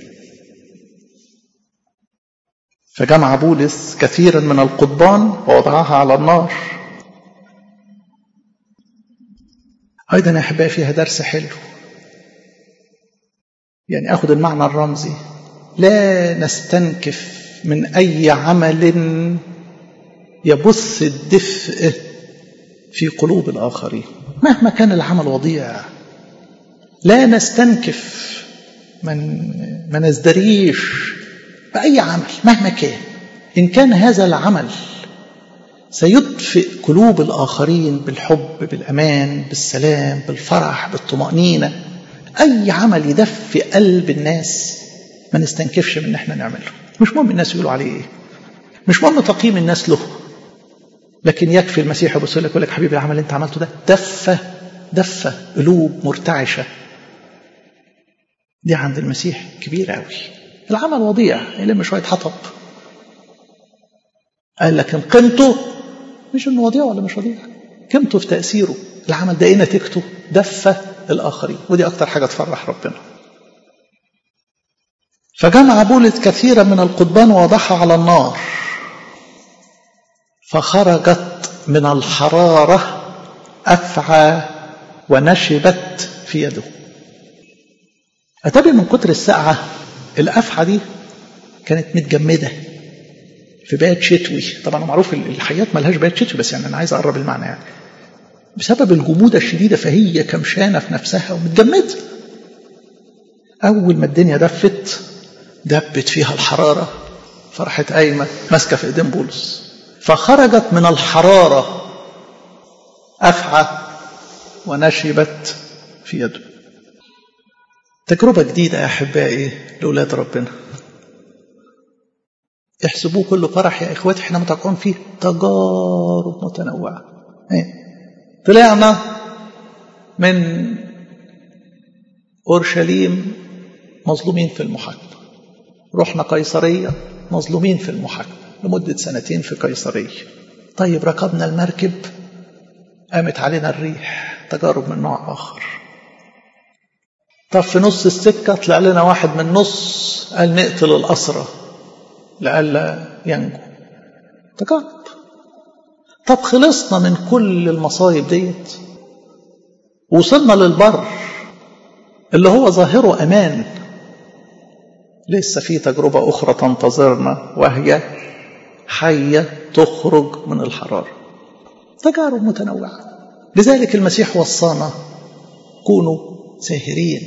فجمع بولس كثيرا من القضبان ووضعها على النار. أيضا يا أحبائي فيها درس حلو، يعني أخذ المعنى الرمزي. لا نستنكف من أي عمل يبث الدفء في قلوب الآخرين مهما كان العمل وضيع. لا نستنكف، من ما نزدريش بأي عمل مهما كان، إن كان هذا العمل سيدفئ قلوب الآخرين بالحب بالأمان بالسلام بالفرح بالطمأنينة. أي عمل يدفئ قلب الناس ما نستنكفش من إن احنا نعمله. مش مهم الناس يقولوا عليه إيه، مش مهم تقييم الناس له، لكن يكفي المسيح يبص لك يقول لك حبيبي العمل اللي انت عملته ده دفى دفى قلوب مرتعشة. دي عند المسيح كبيرة قوي. العمل وضيع يلم شوية حطب، قال لكن قيمته مش انه وضيع ولا مش وضيع، قيمته في تأثيره. العمل ده ايه نتيجته؟ دفى الآخرين، ودي أكتر حاجة تفرح ربنا. فجمع بولس كثيرا من القضبان ووضعها على النار فخرجت من الحرارة أفعى ونشبت في يده. أتابع من كتر السقعة الأفعى دي كانت متجمدة في بيت شتوي. طبعا معروف الحياة ملهاش بيت شتوي، بس يعني أنا عايز أقرب المعنى، يعني بسبب الجمودة الشديدة فهي كمشانة في نفسها ومتجمدة. أول ما الدنيا دفت دبت فيها الحرارة، فرحت قايمة ماسكة في إيدين بولس، فخرجت من الحرارة أفعى ونشبت في يده. تجربة جديدة يا أحبائي لأولاد ربنا. احسبوه كل فرح يا إخواتي احنا متقعون فيه تجارب متنوعة. طلعنا من أورشليم مظلومين في المحاكمة، رحنا قيصرية مظلومين في المحاكمة لمدة سنتين في قيصرية. طيب ركبنا المركب قامت علينا الريح، تجارب من نوع آخر. طب في نص السكة طلع لنا واحد من نص قال نقتل الأسرى لألا ينجو، تجارب. طب خلصنا من كل المصايب ديت وصلنا للبر اللي هو ظاهره أمان، لسه في تجربة أخرى تنتظرنا وهي حية تخرج من الحرارة. تجارب متنوعة. لذلك المسيح وصانا كونوا ساهرين،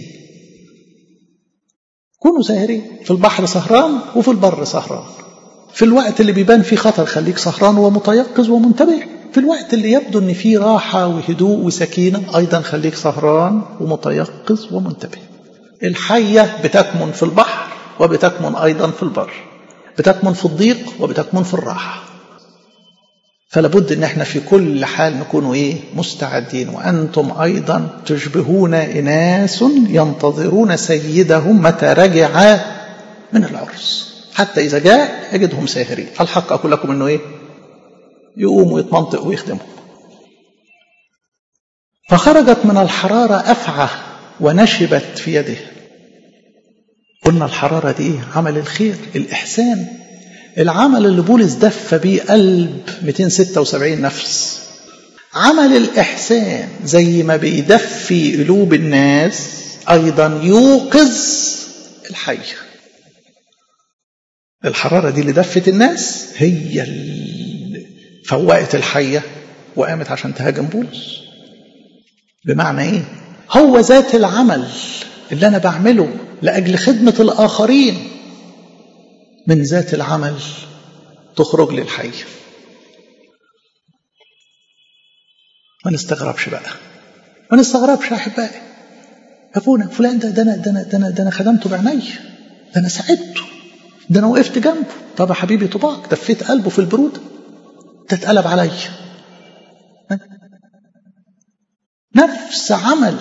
كونوا ساهرين. في البحر سهران وفي البر سهران. في الوقت اللي بيبان فيه خطر خليك سهران ومتيقظ ومنتبه. في الوقت اللي يبدو ان فيه راحة وهدوء وسكينة أيضا خليك سهران ومتيقظ ومنتبه. الحية بتكمن في البحر وبتكمن أيضا في البر، بتكمن في الضيق وبتكمن في الراحة. فلابد ان احنا في كل حال نكونوا ايه مستعدين. وأنتم أيضا تشبهون إناس ينتظرون سيدهم متى رجع من العرس، حتى إذا جاء يجدهم ساهرين. الحق أقول لكم أنه إيه يقوم ويتمنطق ويخدمهم. فخرجت من الحرارة أفعى ونشبت في يده. قلنا الحرارة دي إيه؟ عمل الخير، الإحسان، العمل اللي بولس دفى بيه قلب مئتين وستة وسبعين نفس. عمل الإحسان زي ما بيدفي قلوب الناس أيضا يوقظ الحي. الحرارة دي اللي دفت الناس هي اللي فوقت الحية وقامت عشان تهاجم بولس. بمعنى إيه؟ هو ذات العمل اللي أنا بعمله لأجل خدمة الآخرين، من ذات العمل تخرج لي الحية. ما نستغربش بقى، ما نستغربش يا احبائي. ابونا فلان ده ده انا ده انا ده انا, ده أنا خدمته بعيني، ده انا ساعدته، ده انا وقفت جنبه. طب يا حبيبي طباق دفيت قلبه في البروده، ده اتقلب عليا. نفس عمل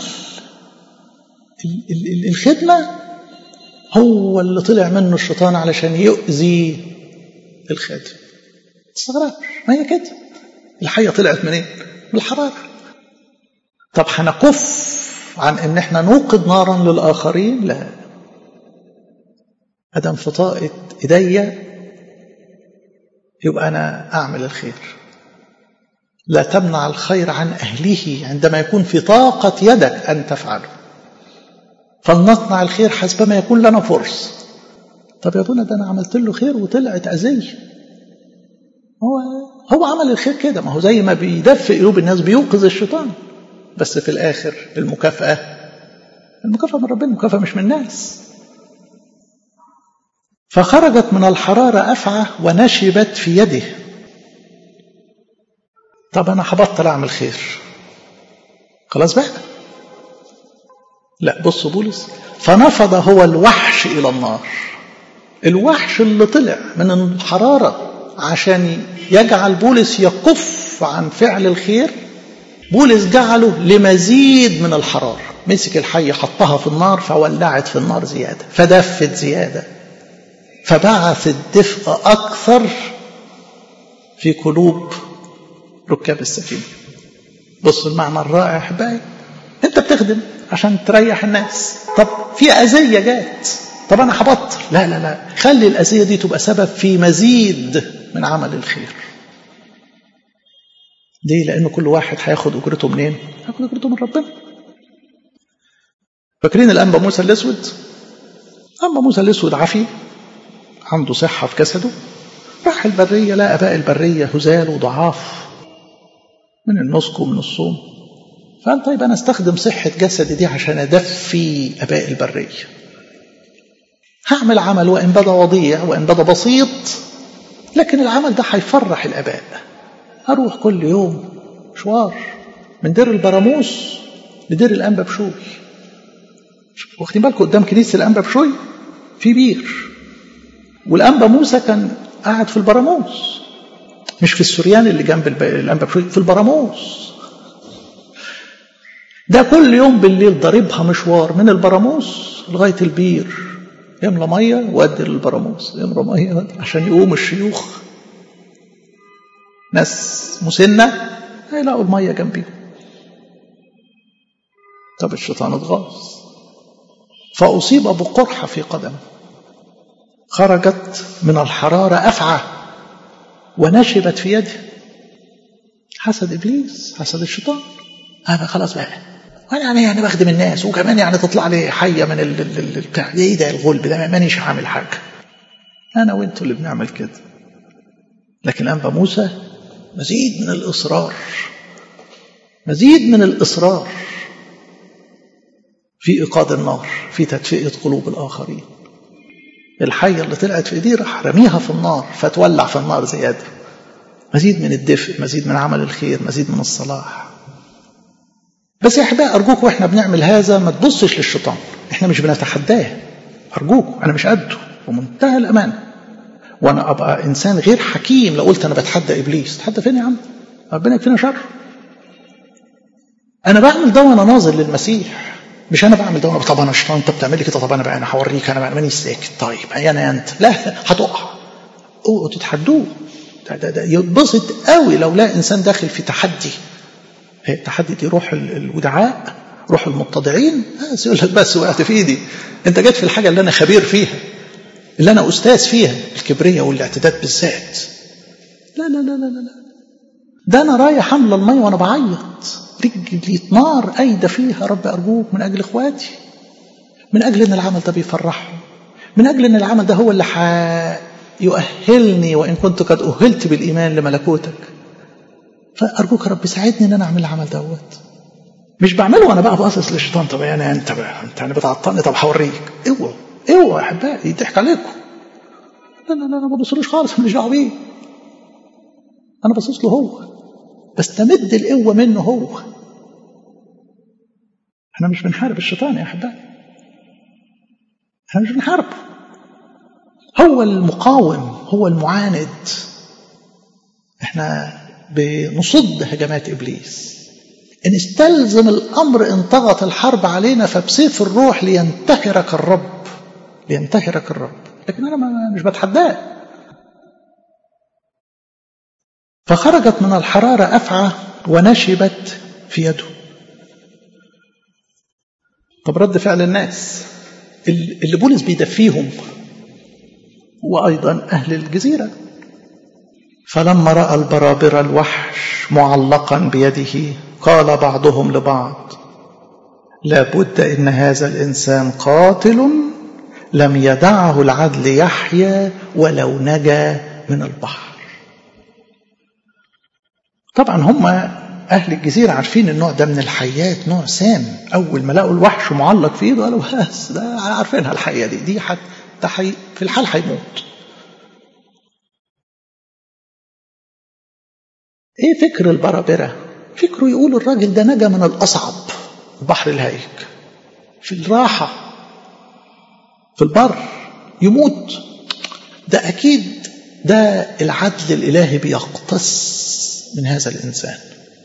الخدمه هو اللي طلع منه الشيطان علشان يؤذي الخادم. تستغربش، ما هي كده. الحيه طلعت منين؟ من الحراره. طب هنكف عن ان احنا نوقد نارا للاخرين؟ لا. ادم في طاقه ايديا يبقى انا اعمل الخير. لا تمنع الخير عن اهله عندما يكون في طاقه يدك ان تفعله، فلنصنع الخير حسبما يكون لنا فرصه. طب يا ابونا ده انا عملت له خير وطلعت اذيه. هو هو عمل الخير كده، ما هو زي ما بيدفئ قلوب الناس بيوقظ الشيطان، بس في الاخر المكافاه المكافاه من ربنا، المكافاه مش من الناس. فخرجت من الحراره افعى ونشبت في يده. طب انا هبطل اعمل خير خلاص بقى؟ لا. بص بولس، فنفض هو الوحش الى النار. الوحش اللي طلع من الحراره عشان يجعل بولس يكف عن فعل الخير، بولس جعله لمزيد من الحراره. مسك الحية حطها في النار فولعت في النار زياده، فدفت زياده، فبعث الدفء اكثر في قلوب ركاب السفينه. بص المعنى الرائع يا احبائي. انت بتخدم عشان تريح الناس، طب في اذيه جات، طب انا هبطل. لا لا لا، خلي الاذيه دي تبقى سبب في مزيد من عمل الخير. ليه؟ لانه كل واحد هياخد اجرته منين؟ هياخد اجرته من ربنا. فاكرين الانبا موسى الاسود؟ انبا موسى الاسود عافي، عنده صحه في جسده، راح البريه، لا اباء البريه هزال وضعاف من النسك ومن الصوم، فقال طيب انا استخدم صحه جسدي دي عشان ادفي اباء البريه. هعمل عمل وان بدا وضيع وان بدا بسيط، لكن العمل ده هيفرح الاباء. اروح كل يوم مشوار من دير البراموس لدير الانبا بشوي. واخدين بالكم قدام كنيسه الانبا بشوي في بير، والانبا موسى كان قاعد في البراموس، مش في السوريان اللي جنب الانبا بشوي، في البراموس. ده كل يوم بالليل ضاربها مشوار من البراموس لغايه البير، يملى ميه وادي للبراموس، يملى ميه عشان يقوم الشيوخ ناس مسنه هيلاقوا الميه جنبيهم. طب الشيطان اتغاظ فاصيب بقرحه في قدمه، خرجت من الحراره افعى ونشبت في يده. حسد ابليس، حسد الشيطان. انا خلاص بقى، وانا يعني يعني بخدم الناس وكمان يعني تطلع لي حيه من البتاع، ايه ده الغلب ده؟ مانيش عامل حاجه. انا وانتوا اللي بنعمل كده. لكن انبا موسى مزيد من الاصرار، مزيد من الاصرار في ايقاد النار، في تدفئه قلوب الاخرين. الحيه اللي طلعت في ايديه راح رميها في النار فتولع في النار زياده. مزيد من الدفء، مزيد من عمل الخير، مزيد من الصلاح. بس يا احبائي ارجوك واحنا بنعمل هذا ما تبصش للشيطان، احنا مش بنتحداه. ارجوك، انا مش قده ومنتهى الامانه. وانا ابقى انسان غير حكيم لو قلت انا بتحدى ابليس. تحدى فين يا عم؟ ربنا يكفينا شر. انا بعمل ده وانا ناظر للمسيح، مش انا بعمل ده وانا طب انا شيطان انت بتعمل لي كده، طب انا بقى انا هوريك انا بقى ماني ساكت. طيب انا انت لا هتقع. اوعوا تتحدوه. ده, ده, ده يتبسط قوي لو لا انسان داخل في تحدي. هي التحدي دي روح الودعاء، روح المتضعين. بس يقول لك بس وقعت في ايدي، انت جيت في الحاجه اللي انا خبير فيها، اللي انا استاذ فيها، الكبريه والاعتداد بالذات. لا لا لا لا لا، ده انا رايح حمل الميه وانا بعيط، رجلي نار قايده فيها. رب ارجوك من اجل اخواتي، من اجل ان العمل ده بيفرحهم، من اجل ان العمل ده هو اللي يؤهلني وان كنت قد اهلت بالايمان لملكوتك. فارجوك يا رب ساعدني ان انا اعمل العمل دوت. مش بعمله وانا بقى باصص للشيطان، طب انا انت بقى انت انا بتعطلني، طب هوريك. اوعوا اوعوا يا احبائي يضحك عليكم. لا لا لا، انا ما ببصلوش خالص، ماليش دعوه بيه، انا باصص له هو. بستمد القوة منه هو. احنا مش بنحارب الشيطان يا أحبائي، احنا مش بنحارب، هو المقاوم، هو المعاند. احنا بنصد هجمات إبليس. إن استلزم الأمر إن طغت الحرب علينا فبسيف الروح لينتهرك الرب، لينتهرك الرب. لكن أنا مش بتحداه. فخرجت من الحرارة أفعى ونشبت في يده. طب رد فعل الناس اللي بولس بيدفيهم وأيضا أهل الجزيرة. فلما رأى البرابرة الوحش معلقا بيده قال بعضهم لبعض لابد إن هذا الإنسان قاتل لم يدعه العدل يحيى ولو نجا من البحر. طبعا هم أهل الجزيرة عارفين النوع ده من الحيات نوع سام. أول ما لقوا الوحش معلق في ايده قالوا بس ده عارفينها الحية دي دي حت حي في الحال هيموت. ايه فكر البرابرة؟ فكره يقول الراجل ده نجا من الأصعب، البحر الهائج، في الراحة في البر يموت. ده أكيد ده العدل الإلهي بيقتص من هذا الإنسان.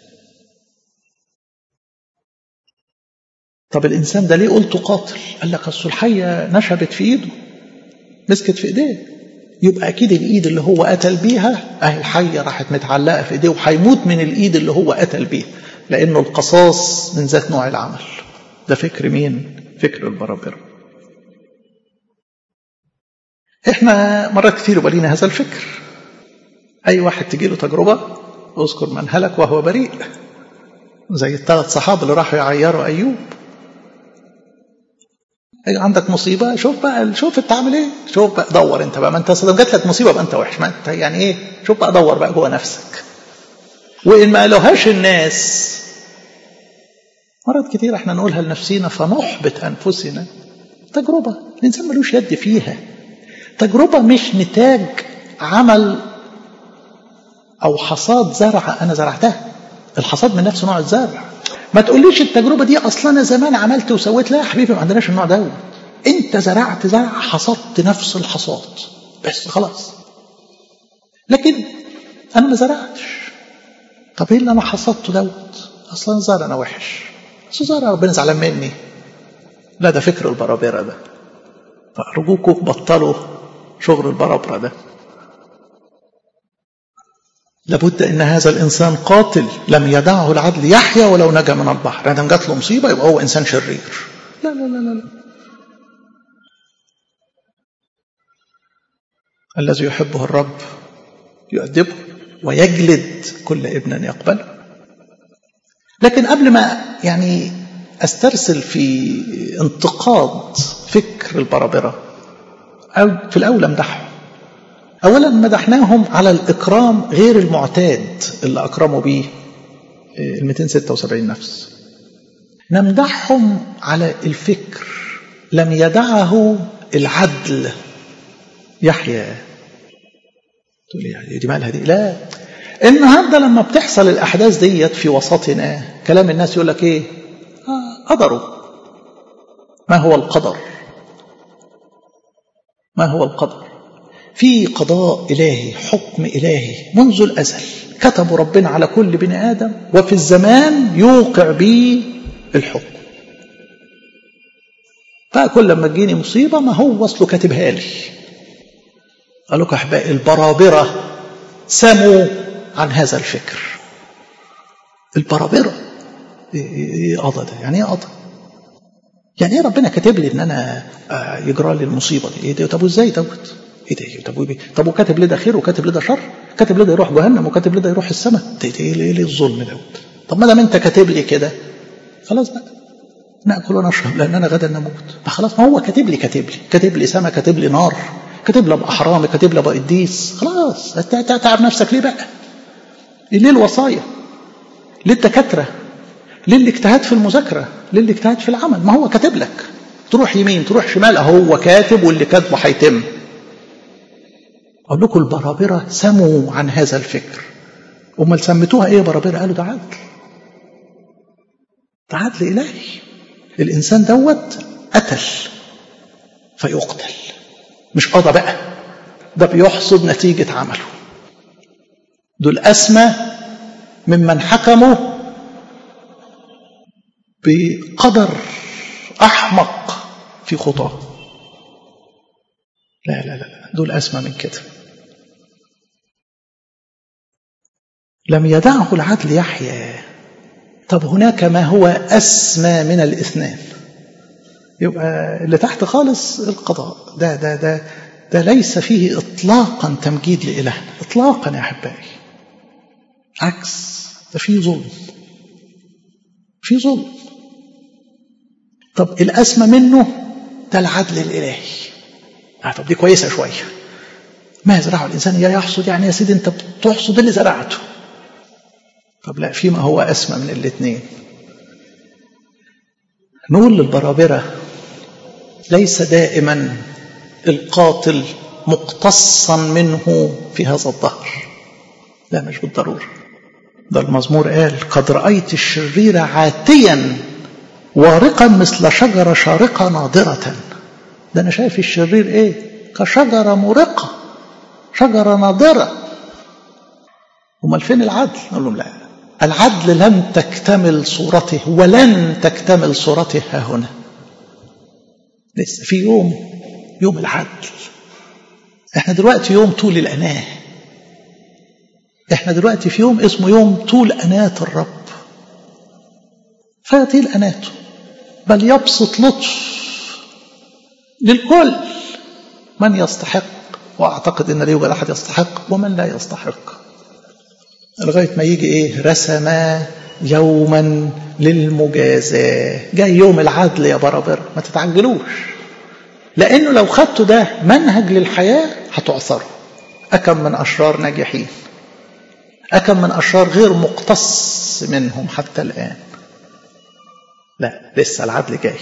طب الإنسان ده ليه قلته قاتل؟ قال لك أصل الحية نشبت في إيده، مسكت في إيديه، يبقى أكيد الإيد اللي هو قتل بيها أهي الحية راحت متعلقة في إيديه وهيموت من الإيد اللي هو قتل بيها، لأنه القصاص من ذات نوع العمل. ده فكر مين؟ فكر البرابرة. إحنا مرات كتير يبقى هذا الفكر. أي واحد تجي له تجربة أذكر من هلك وهو بريء، زي الثلاث صحابة اللي راحوا يعيروا أيوب. عندك مصيبة شوف بقى، شوف تعمل ايه، شوف بقى دور انت بقى، ما انت اصلا جات لك مصيبة بقى انت وحش، ما انت يعني ايه، شوف بقى دور بقى جوه نفسك. وإن ما قالوهاش الناس مرات كتير احنا نقولها لنفسينا فنحبط أنفسنا. تجربة الإنسان ملوش يد فيها، تجربة مش نتاج عمل أو حصاد زرع أنا زرعتها. الحصاد من نفس نوع الزرع. ما تقوليش التجربة دي أصلا أنا زمان عملت وسويت، لا يا حبيبي ما عندناش النوع ده. أنت زرعت زرع حصدت نفس الحصاد بس خلاص. لكن أنا ما زرعتش. طب إيه اللي أنا حصدته دوت؟ أصلا زرع أنا وحش، أصلا زرع ربنا زعلان مني. لا ده فكر البرابرة ده. فأرجوكم بطلوا شغل البرابرة ده. لابد ان هذا الانسان قاتل لم يدعه العدل يحيى ولو نجا من البحر. يعني جات له مصيبه يبقى هو انسان شرير. لا لا لا لا. الذي يحبه الرب يؤدبه ويجلد كل ابن يقبله. لكن قبل ما يعني استرسل في انتقاد فكر البرابرة أو في الاول امدحهم. أولا مدحناهم على الإكرام غير المعتاد اللي أكرموا به ال مئتين وستة وسبعين نفس. نمدحهم على الفكر لم يدعه العدل يحيى. تقول لي دي مالها دي؟ لا، النهارده لما بتحصل الأحداث ديت في وسطنا كلام الناس يقول لك إيه؟ آه قدروا. ما هو القدر؟ ما هو القدر؟ في قضاء إلهي، حكم إلهي منذ الأزل كتبوا ربنا على كل بني آدم، وفي الزمان يوقع به الحكم. فكل لما تجيني مصيبة ما هو وصله كاتبها لي. قالوا لك أحبائي البرابرة سموا عن هذا الفكر. البرابرة إيه قضى ده؟ يعني إيه قضى؟ يعني إيه ربنا كاتب لي إن أنا يجرى لي المصيبة دي؟ إيه ده؟ طب وإزاي دوت؟ ايه ده؟ طب وبي... طب وكاتب ليه ده خير وكاتب ليه ده شر؟ كاتب ليه ده يروح جهنم وكاتب ليه ده يروح السماء؟ ده ايه ليه ليه الظلم دوت؟ طب ما دام انت كاتب لي كده خلاص بقى ناكل ونشرب لاننا غدا نموت. ما خلاص، ما هو كاتب لي كاتب لي كاتب لي سماء، كاتب لي نار، كاتب لي ابقى حرامي، كاتب لي ابقى قديس. خلاص تعب نفسك ليه بقى؟ ليه الوصايا؟ ليه الدكاتره؟ ليه الاجتهاد في المذاكره؟ ليه الاجتهاد في العمل؟ ما هو كاتب لك. تروح يمين تروح شمال اهو كاتب، واللي كاتبه هيتم. أقول لكم البرابرة سموا عن هذا الفكر. امال سميتوها ايه يا برابرة؟ قالوا ده عدل، ده عدل الهي. الانسان دوت قتل فيقتل، مش قضى بقى، ده بيحصد نتيجة عمله. دول أسمى ممن حكموا بقدر أحمق في خطاه. لا لا لا، دول أسمى من كده. لم يدعه العدل يحيى. طب هناك ما هو أسمى من الاثنان. يبقى اللي تحت خالص القضاء، ده ده ده ده ليس فيه إطلاقا تمجيد لإلهنا إطلاقا يا أحبائي، عكس، ده فيه ظلم، فيه ظلم. طب الأسمى منه ده العدل الإلهي. آه طب دي كويسة شوية. ما يزرعه الإنسان يا يحصد، يعني يا سيدي أنت بتحصد اللي زرعته. طب لا، فيما هو أسمى من الاثنين. نقول للبرابرة ليس دائما القاتل مقتصا منه في هذا الظهر، لا مش بالضرورة. ده المزمور قال قد رأيت الشرير عاتيا وارقا مثل شجرة شارقة ناضرة. ده أنا شايف الشرير إيه؟ كشجرة مرقة، شجرة ناضرة. وما فين العدل؟ نقول لهم لا، العدل لم تكتمل صورته ولن تكتمل صورته ها هنا. لسه في يوم، يوم العدل. احنا دلوقتي يوم طول الأناة، احنا دلوقتي في يوم اسمه يوم طول أناة الرب، فيطيل أناته بل يبسط لطف للكل من يستحق، وأعتقد أن لا يوجد أحد يستحق ومن لا يستحق، لغاية ما يجي إيه؟ رسم يوما للمجازاة. جاي يوم العدل يا برابر، ما تتعجلوش، لأنه لو خدتوا ده منهج للحياة هتعثروا. أكم من أشرار ناجحين، أكم من أشرار غير مقتص منهم حتى الآن. لا، لسه العدل جاي.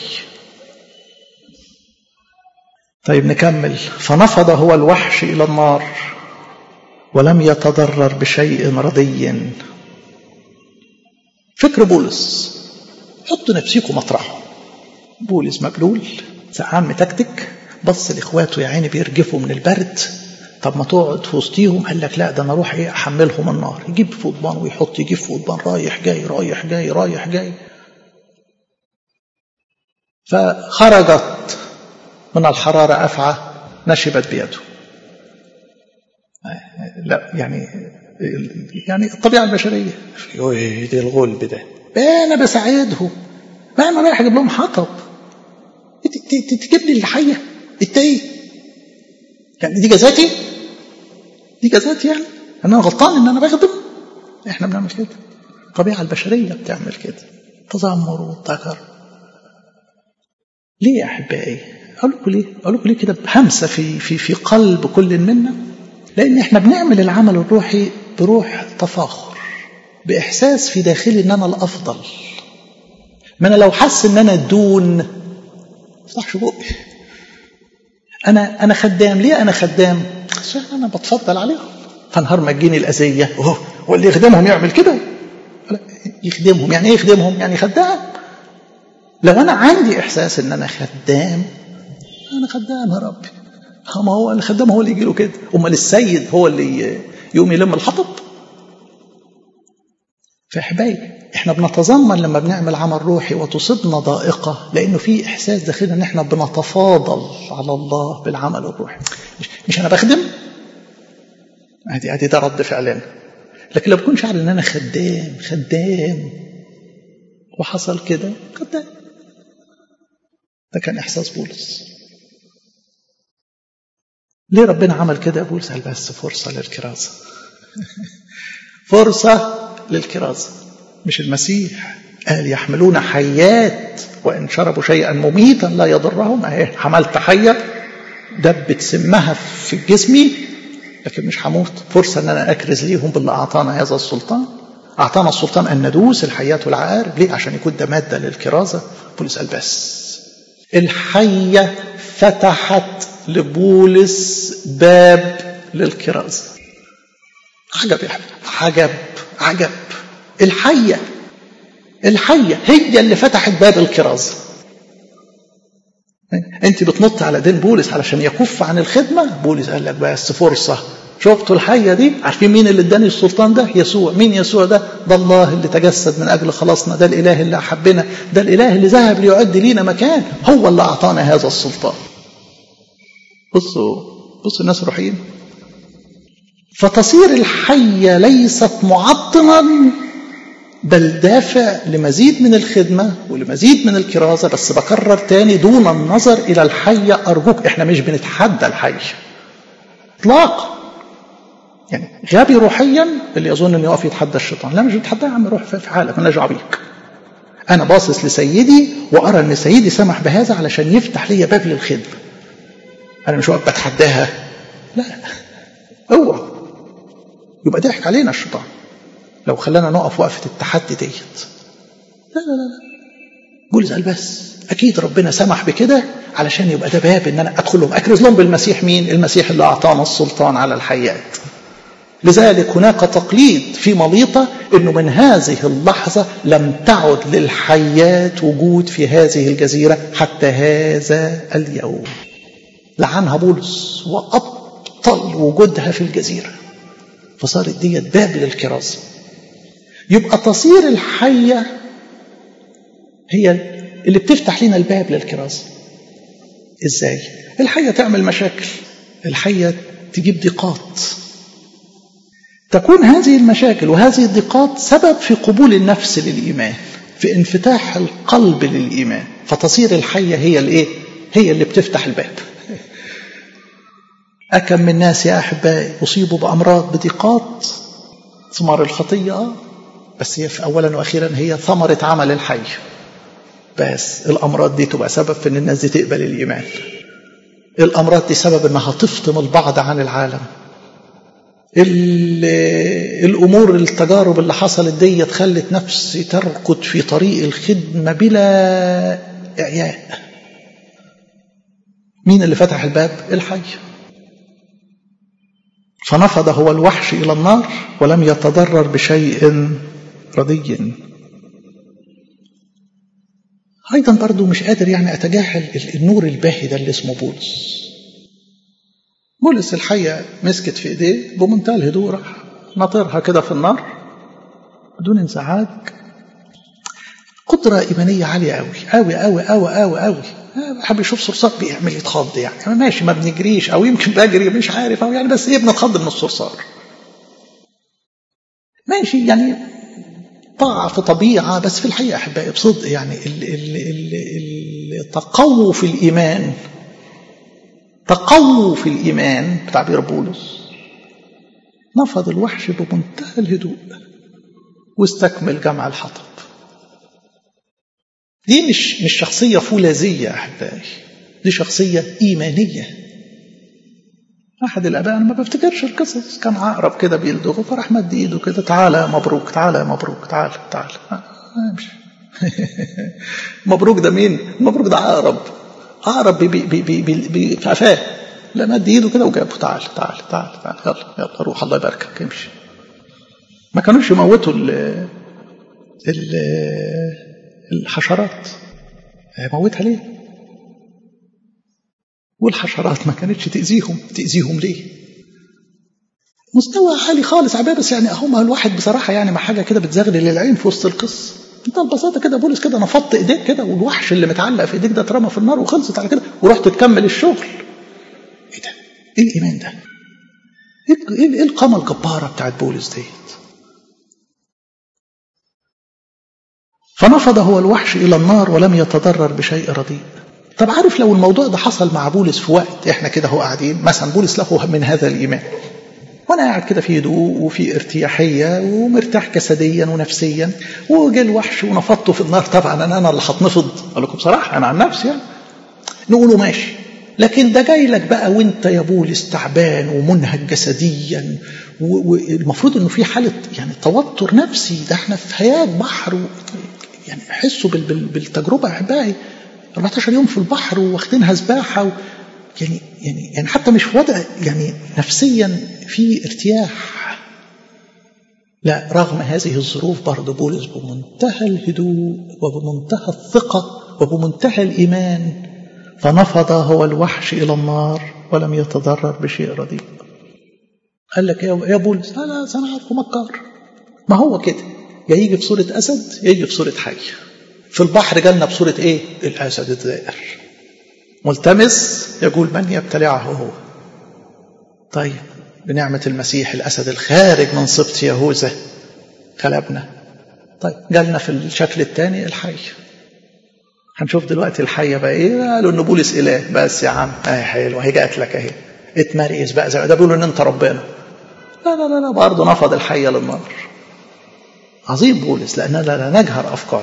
طيب نكمل. فنفض هو الوحش إلى النار ولم يتضرر بشيء رضي. فكر بولس، حطوا نفسيكم مطرحه. بولس مبلول، سقعان متكتك، بص لاخواته يا عيني بيرجفوا من البرد. طب ما تقعد في وسطيهم؟ قال لك لا، ده انا اروح ايه احملهم النار. يجيب في قضبان ويحط، يجيب في قضبان، رايح جاي رايح جاي رايح جاي. فخرجت من الحرارة أفعى نشبت بيده. لا يعني يعني الطبيعة البشرية دي الغلب ده، أنا بساعدهم، ما أنا رايح أجيب لهم حطب، تجيب لي الحية أنت إيه؟ يعني دي جزاتي؟ دي جزاتي يعني أنا غلطان إن أنا بخدم؟ إحنا بنعمل كده، الطبيعة البشرية بتعمل كده، تذمر والتكر. ليه يا أحبائي؟ أقول لكم ليه؟ أقول لكم ليه كده بهمسة في في في قلب كل منا؟ لأن إحنا بنعمل العمل الروحي بروح تفاخر، بإحساس في داخلي إن أنا الأفضل. ما أنا لو حس إن أنا دون ما افتحش بقي. أنا أنا خدام. ليه أنا خدام؟ عشان أنا بتفضل عليهم. فنهار ما تجيني الأذية، أوه هو اللي يخدمهم يعمل كده؟ يخدمهم يعني إيه يخدمهم؟ يعني خدام. لو أنا عندي إحساس إن أنا خدام، أنا خدام يا ربي. ما هو الخدام هو اللي يجي له كده، أمال السيد هو اللي يقوم يلم الحطب؟ فأحبائي إحنا بنتذمر لما بنعمل عمل روحي وتصيبنا ضائقة، لأنه في إحساس داخلنا إن إحنا بنتفاضل على الله بالعمل الروحي. مش, مش أنا بخدم، هذه هذه ده رد فعلنا. لكن لو بكون شعر إن أنا خدام خدام وحصل كده خدام، ده كان إحساس بولس. ليه ربنا عمل كده؟ بولس قال بس فرصة للكرازة. فرصة للكرازة. مش المسيح قال يحملون حيات وإن شربوا شيئا مميتا لا يضرهم؟ اهي حملت حية دبت سمها في جسمي لكن مش هموت. فرصة ان انا اكرز ليهم باللي اعطانا هذا السلطان. اعطانا السلطان ان ندوس الحيات والعقارب. ليه؟ عشان يكون ده مادة للكرازة. بولس قال بس الحية فتحت لبولس باب للكرازة. عجب يا حبيبي، عجب عجب. الحية الحية هي اللي فتحت باب الكرازة. انت بتنط على دين بولس علشان يكف عن الخدمة، بولس قال لك بس فرصة. شفتوا الحية دي؟ عارفين مين اللي اداني السلطان ده؟ يسوع. مين يسوع ده؟ ده الله اللي تجسد من أجل خلاصنا، ده الإله اللي أحبنا، ده الإله اللي ذهب ليعد لينا مكان، هو اللي أعطانا هذا السلطان. بصوا بصوا الناس روحيين. فتصير الحية ليست معطلا بل دافع لمزيد من الخدمة ولمزيد من الكرازة. بس بكرر تاني دون النظر إلى الحية أرجوك، إحنا مش بنتحدى الحية إطلاقا. يعني غبي روحيا اللي يظن انه يقف يتحدى الشيطان. لا مش بتحدى يا عم، روح في حالك مالناش دعوه بيك. انا باصص لسيدي وارى ان سيدي سمح بهذا علشان يفتح لي باب للخدمه. انا مش واقف بتحداها، لا اوعى يبقى ضحك علينا الشيطان لو خلانا نقف وقفه التحدي ديت. لا لا لا بولس قال بس اكيد ربنا سمح بكده علشان يبقى ده باب ان انا ادخل لهم اكرز لهم بالمسيح. مين المسيح؟ اللي اعطانا السلطان على الحيات. لذلك هناك تقليد في مليطة أنه من هذه اللحظة لم تعد للحيات وجود في هذه الجزيرة حتى هذا اليوم. لعنها بولس وأبطل وجودها في الجزيرة، فصارت دي باب للكرازة. يبقى تصير الحية هي اللي بتفتح لنا الباب للكرازة. إزاي؟ الحية تعمل مشاكل، الحية تجيب ضيقات، تكون هذه المشاكل وهذه الضيقات سبب في قبول النفس للإيمان، في انفتاح القلب للإيمان. فتصير الحية هي الايه؟ هي اللي بتفتح الباب. أكم من ناس يا أحبائي يصيبوا بأمراض بضيقات، ثمار الخطية، بس هي في أولا وأخيرا هي ثمرة عمل الحي. بس الأمراض دي تبقى سبب في أن الناس دي تقبل الإيمان. الأمراض دي سبب أنها تفطم البعض عن العالم. الأمور التجارب اللي حصلت دي خلت نفسي تركض في طريق الخدمة بلا إعياء. مين اللي فتح الباب؟ الحي. فنفض هو الوحش إلى النار ولم يتضرر بشيء ردي. أيضا برضو مش قادر يعني أتجاهل النور الباهي ده اللي اسمه بولس. بولس الحية مسكت في ايديه بمنتهى الهدوء، راح ناطرها كده في النار بدون انزعاج. قدرة إيمانية عالية قوي قوي قوي قوي قوي قوي. بحب يشوف صرصار بيعمل يتخض، يعني ماشي ما بنجريش او يمكن بجري مش عارف او يعني، بس ايه بنتخض من الصرصار ماشي يعني طاعة في طبيعة. بس في الحقيقة أحبائي بصدق يعني التقوى في الإيمان، تقوى في الإيمان بتعبير بولس، نفض الوحش بمنتهى الهدوء واستكمل جمع الحطب. دي مش مش شخصية فولاذية أحبائي، دي شخصية إيمانية. أحد الآباء أنا ما بفتكرش القصص، كان عقرب كده بيلدغه فراح مد إيده كده، تعالى يا مبروك تعالى يا مبروك تعالى تعالى امشي. مبروك ده مين؟ مبروك ده عقرب، عقرب بي بي بي بي بي في قفاه، لا مد إيده كده وجابه، تعالى تعالى تعالى تعالى يلا يلا روح الله يباركك امشي. ما كانوش يموتوا ال ال الحشرات، موتها ليه؟ والحشرات ما كانتش تأذيهم، تأذيهم ليه؟ مستوى عالي خالص عبابة. بس يعني هم الواحد بصراحة يعني مع حاجة كده بتزغلل العين في وسط القصة. انت البساطة كده بولس كده نفضت ايديك كده والوحش اللي متعلق في ايديك ده اترمى في النار وخلصت على كده ورحت تكمل الشغل. ايه ده؟ ايه الإيمان ده؟ ايه, إيه القامة الجبارة بتاعت بولس ديت؟ فنفض هو الوحش إلى النار ولم يتضرر بشيء رديء. طب عارف لو الموضوع ده حصل مع بولس في وقت احنا كده هو قاعدين مثلا، بولس له من هذا الإيمان وانا قاعد كده في هدوء وفي ارتياحية ومرتاح جسديا ونفسيا، وجاء الوحش ونفضته في النار، طبعا انا انا اللي هتنفض، اقول لكم بصراحة انا عن نفسي يعني نقوله ماشي. لكن ده جاي لك بقى وانت يا بولس تعبان ومنهك جسديا، والمفروض انه في حالة يعني توتر نفسي، ده احنا في هياج بحر يعني حسوا بالتجربة احبائي، أربعتاشر يوم في البحر واخدينها سباحة و... يعني يعني يعني حتى مش في وضع يعني نفسيا في ارتياح. لا، رغم هذه الظروف برضه بولس بمنتهى الهدوء وبمنتهى الثقة وبمنتهى الإيمان فنفض هو الوحش إلى النار ولم يتضرر بشيء رديء. قال لك يا بولس لا لا سنعرف مكار، ما هو كده، يا يجي بصورة أسد يا يجي بصورة حي. في البحر جالنا بصورة إيه؟ الأسد الزائر ملتمس يقول من يبتلعه هو. طيب بنعمة المسيح الأسد الخارج من سبط يهوذا غلبنا. طيب جالنا في الشكل الثاني الحي. هنشوف دلوقتي الحية بقى إيه. قالوا إن بولس إله، بس يا عم أهي حلوة هي جات لك أهي، اتمريز بقى زي ده بيقولوا إن أنت ربنا. لا لا لا لا، برضه نفض الحية للنار. عظيم بولس لأننا لا نجهر أفكاره.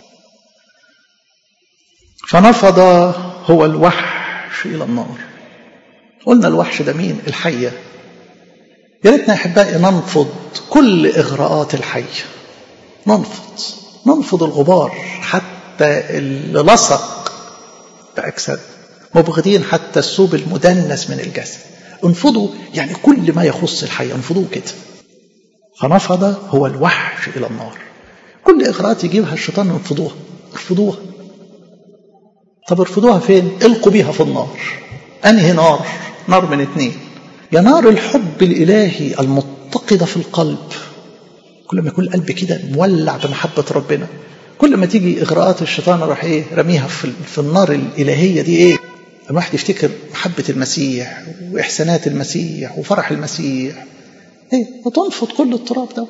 فنفض هو الوحش إلى النار. قلنا الوحش ده مين؟ الحية. يا ريتنا يا أحبائي ننفض كل إغراءات الحية، ننفض ننفض الغبار حتى اللي لصق بأجساد، مبغضين حتى الثوب المدنس من الجسد. انفضوا يعني كل ما يخص الحية انفضوه كده. فنفض هو الوحش إلى النار. كل إغراءات يجيبها الشيطان انفضوها، ارفضوها. طب ارفضوها فين؟ القوا بيها في النار. أنهي نار؟ نار من اتنين، يا نار الحب الإلهي المتقدة في القلب، كل ما يكون القلب كده مولع بمحبة ربنا، كل ما تيجي إغراءات الشيطان راح إيه رميها في, في النار الإلهية دي. إيه الواحد يفتكر محبة المسيح وإحسانات المسيح وفرح المسيح، إيه وتنفض كل التراب ده.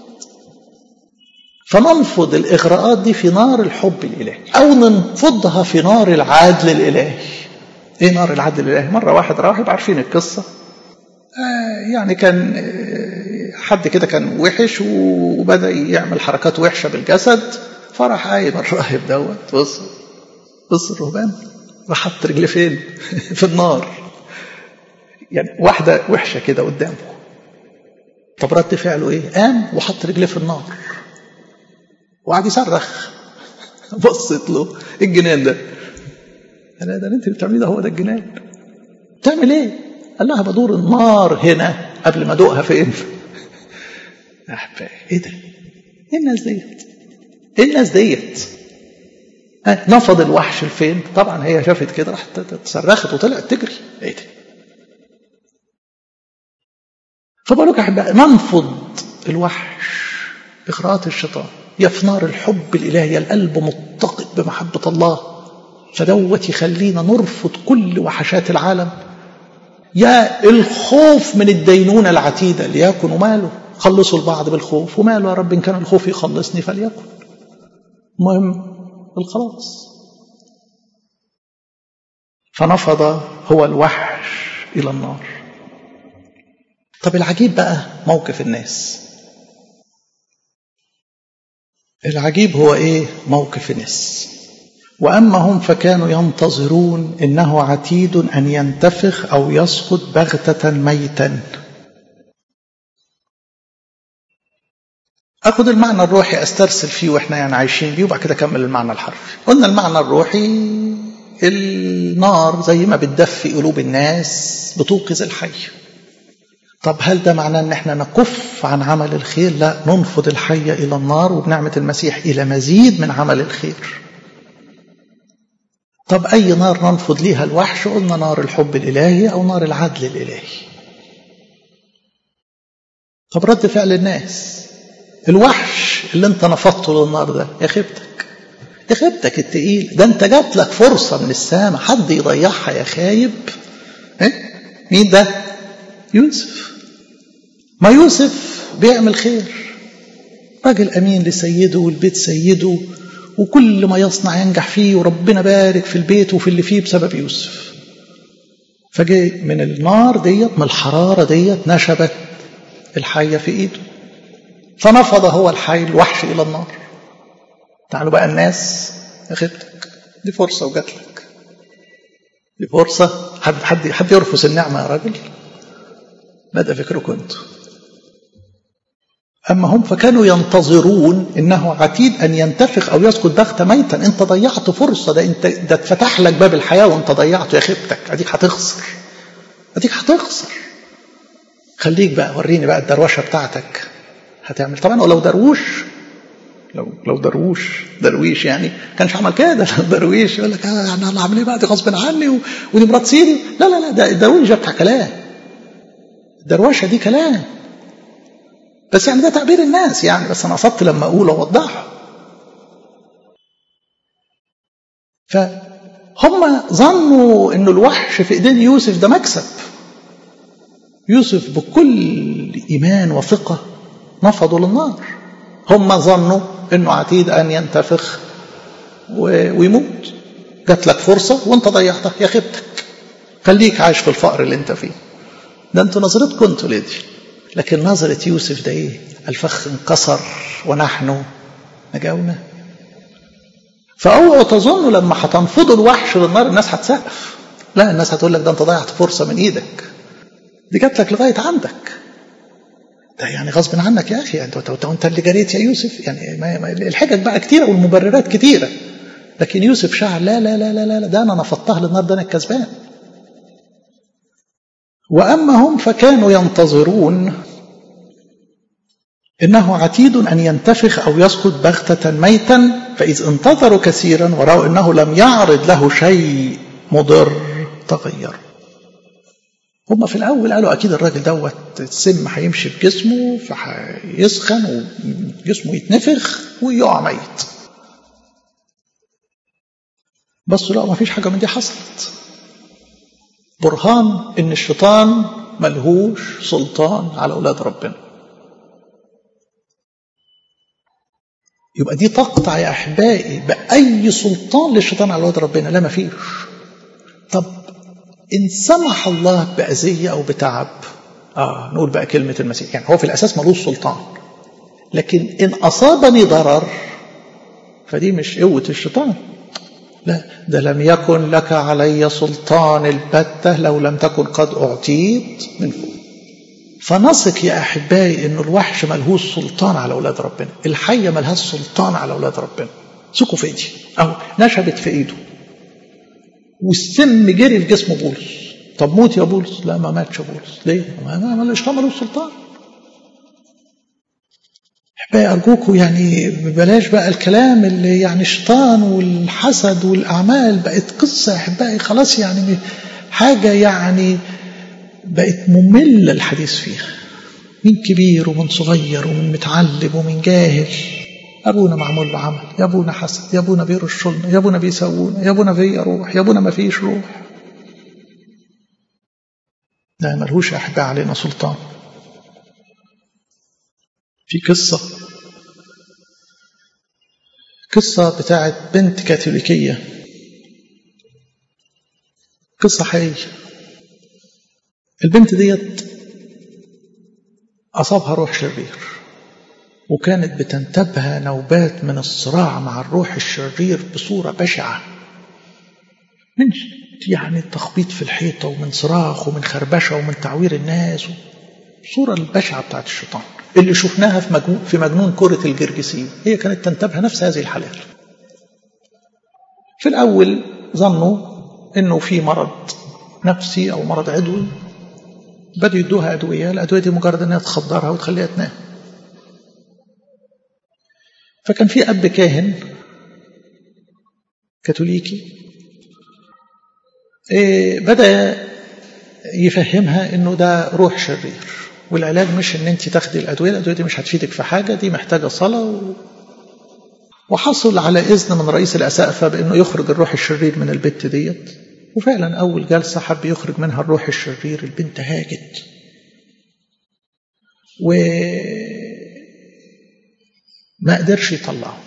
فننفض الإغراءات دي في نار الحب الإلهي، أو ننفضها في نار العدل الإلهي. إيه نار العدل الإلهي؟ مرة واحد راهب، عارفين القصة، آه يعني كان حد كده كان وحش وبدأ يعمل حركات وحشة بالجسد، فرح قايم الراهب دوت بص بص الرهبان راح حط رجليه فين؟ في النار. يعني واحدة وحشة كده قدامه. طب رد فعله إيه؟ قام وحط رجليه في النار وقعد يصرخ. بصت له الجنان ده، أنا ده انت اللي بتعمليه ده هو ده الجنان. تعمل ايه؟ قال لها بدور النار هنا قبل ما ادوقها فين. ايه ده؟ ايه الناس ديت؟ ايه الناس ديت؟ نفض الوحش لفين؟ طبعا هي شافت كده راحت تصرخت وطلعت تجري. ايه ده؟ فبقولك احبائي ننفض الوحش اغراءات الشيطان، يا في نار الحب الالهي، القلب متقد بمحبه الله، فدوت يخلينا نرفض كل وحشات العالم، يا الخوف من الدينونة العتيدة ليكن وماله. خلصوا البعض بالخوف، وماله يا رب إن كان الخوف يخلصني فليكن، المهم الخلاص. فنفض هو الوحش إلى النار. طب العجيب بقى موقف الناس. العجيب هو إيه موقف الناس؟ وأما هم فكانوا ينتظرون إنه عتيد أن ينتفخ أو يسقط بغتة ميتا. أخذ المعنى الروحي أسترسل فيه وإحنا يعني عايشين بيه، وبعد كده أكمل المعنى الحرفي. قلنا المعنى الروحي النار زي ما بتدفي قلوب الناس بتوقظ الحي. طب هل ده معناه أن احنا نكف عن عمل الخير؟ لا، ننفض الحي إلى النار وبنعمة المسيح إلى مزيد من عمل الخير. طب أي نار ننفض ليها الوحش؟ قلنا نار الحب الإلهي أو نار العدل الإلهي. طب رد فعل الناس، الوحش اللي انت نفضته للنار ده، يا خيبتك يا خيبتك التقيل ده، انت جات لك فرصة من السماء حد يضيعها يا خايب. ايه مين ده؟ يوسف. ما يوسف بيعمل خير، راجل أمين لسيده والبيت سيده، وكل ما يصنع ينجح فيه، وربنا بارك في البيت وفي اللي فيه بسبب يوسف. فجاء من النار ديت، من الحرارة ديت، نشبت الحية في ايده، فنفض هو الحي الوحش إلى النار. تعالوا بقى الناس، يا خيبتك دي فرصة وجات لك، دي فرصة. حد حد حد يرفض النعمة يا راجل؟ لا ده فكركم انتوا. أما هم فكانوا ينتظرون إنه عتيد أن ينتفخ أو يسقط بغتة ميتا. أنت ضيعت فرصة، ده أنت ده اتفتح لك باب الحياة وأنت ضيعته يا خيبتك. أديك هتخسر، أديك هتخسر. خليك بقى وريني بقى الدروشة بتاعتك، هتعمل طبعا. ولو درووش لو لو درووش درويش يعني كانش عمل كده. لو درويش يقول لك اه انا اللي عامل ايه بقى، دي غصب عني و... ودي مرات سيدي. لا لا لا، ده الدرويش ده بتاع كلام، الدروشه دي كلام بس يعني ده تعبير الناس يعني، بس انا قصدت لما اقول اوضحه. فهم ظنوا انه الوحش في ايدين يوسف ده مكسب. يوسف بكل ايمان وثقه نفضوا للنار. هم ظنوا انه عتيد ان ينتفخ ويموت. جات لك فرصه وانت ضيعتها، يا خيبتك، خليك عايش في الفقر اللي انت فيه. ده انتوا نظرتكم انتوا ليه دي. لكن نظره يوسف ده ايه؟ الفخ انكسر ونحن نجونا. فاوعوا تظنوا لما هتنفضوا الوحش للنار الناس هتسقف. لا، الناس هتقول لك ده انت ضيعت فرصه من ايدك، دي جات لك لغايه عندك، ده يعني غصب عنك يا اخي، انت انت, انت اللي جريت يا يوسف. يعني ما ما الحجج بقى كتيره والمبررات كتيره، لكن يوسف شعر لا لا لا لا لا، ده انا نفضتها للنار، ده انا الكسبان. واما هم فكانوا ينتظرون انه عتيد ان ينتفخ او يسقط بغتة ميتا، فاذ انتظروا كثيرا ورأوا انه لم يعرض له شيء مضر تغير. هم في الاول قالوا اكيد الراجل دوت السم هيمشي في جسمه فهيسخن وجسمه يتنفخ ويقع ميت. بس لا، ما فيش حاجه من دي حصلت. برهان ان الشيطان ملهوش سلطان على اولاد ربنا. يبقى دي تقطع يا احبائي باي سلطان للشيطان على اولاد ربنا. لا، ما فيش. طب إن سمح الله بأذية أو بتعب، آه نقول بقى كلمة المسيح، يعني هو في الأساس ملوش سلطان. لكن إن أصابني ضرر فدي مش قوة الشيطان. لا، ده لم يكن لك علي سلطان البتة لو لم تكن قد أعطيت من فوق. فنثق يا أحبائي إنه الوحش ملهوش سلطان على أولاد ربنا، الحية ملهاش سلطان على أولاد ربنا. ثقوا في إيدي أو نشبت في إيده والسم جري في جسم بولس. طب موت يا بولس؟ لا، ما ماتش بولس. ليه؟ ما الشيطان ملوش سلطان. احبائي ارجوكم يعني بلاش بقى الكلام اللي يعني الشيطان والحسد والاعمال بقت قصه احبائي خلاص، يعني حاجه يعني بقت ممله الحديث فيها. من كبير ومن صغير ومن متعلم ومن جاهل، أبونا معمول له عمل، يا أبونا حسد، يا أبونا بيرشلنا، يا أبونا بيسوونا، يا أبونا فيا روح، يا أبونا ما فيش روح. لا، ملهوش يا أحبائي علينا سلطان. في قصة قصة بتاعت بنت كاثوليكية، قصة حقيقية. البنت ديت أصابها روح شرير، وكانت بتنتابها نوبات من الصراع مع الروح الشرير بصورة بشعة، من يعني التخبيط في الحيطة ومن صراخ ومن خربشة ومن تعوير الناس، الصورة البشعة بتاعت الشيطان اللي شفناها في مجنون, في مجنون كرة الجرجسين. هي كانت تنتابها نفس هذه الحالات. في الأول ظنوا إنه في مرض نفسي أو مرض عضوي، بدأوا يدوها أدوية. الأدوية دي مجرد أنها تخدرها وتخليها تنام. فكان في أب كاهن كاثوليكي إيه بدأ يفهمها إنه ده روح شرير، والعلاج مش إن أنت تاخدي الأدوية، الأدوية دي مش هتفيدك في حاجة، دي محتاجة صلاة و... وحصل على إذن من رئيس الأسقفة بأنه يخرج الروح الشرير من البت ديت. وفعلا أول جلسة حب يخرج منها الروح الشرير، البنت هاجت وما قدرش يطلعه.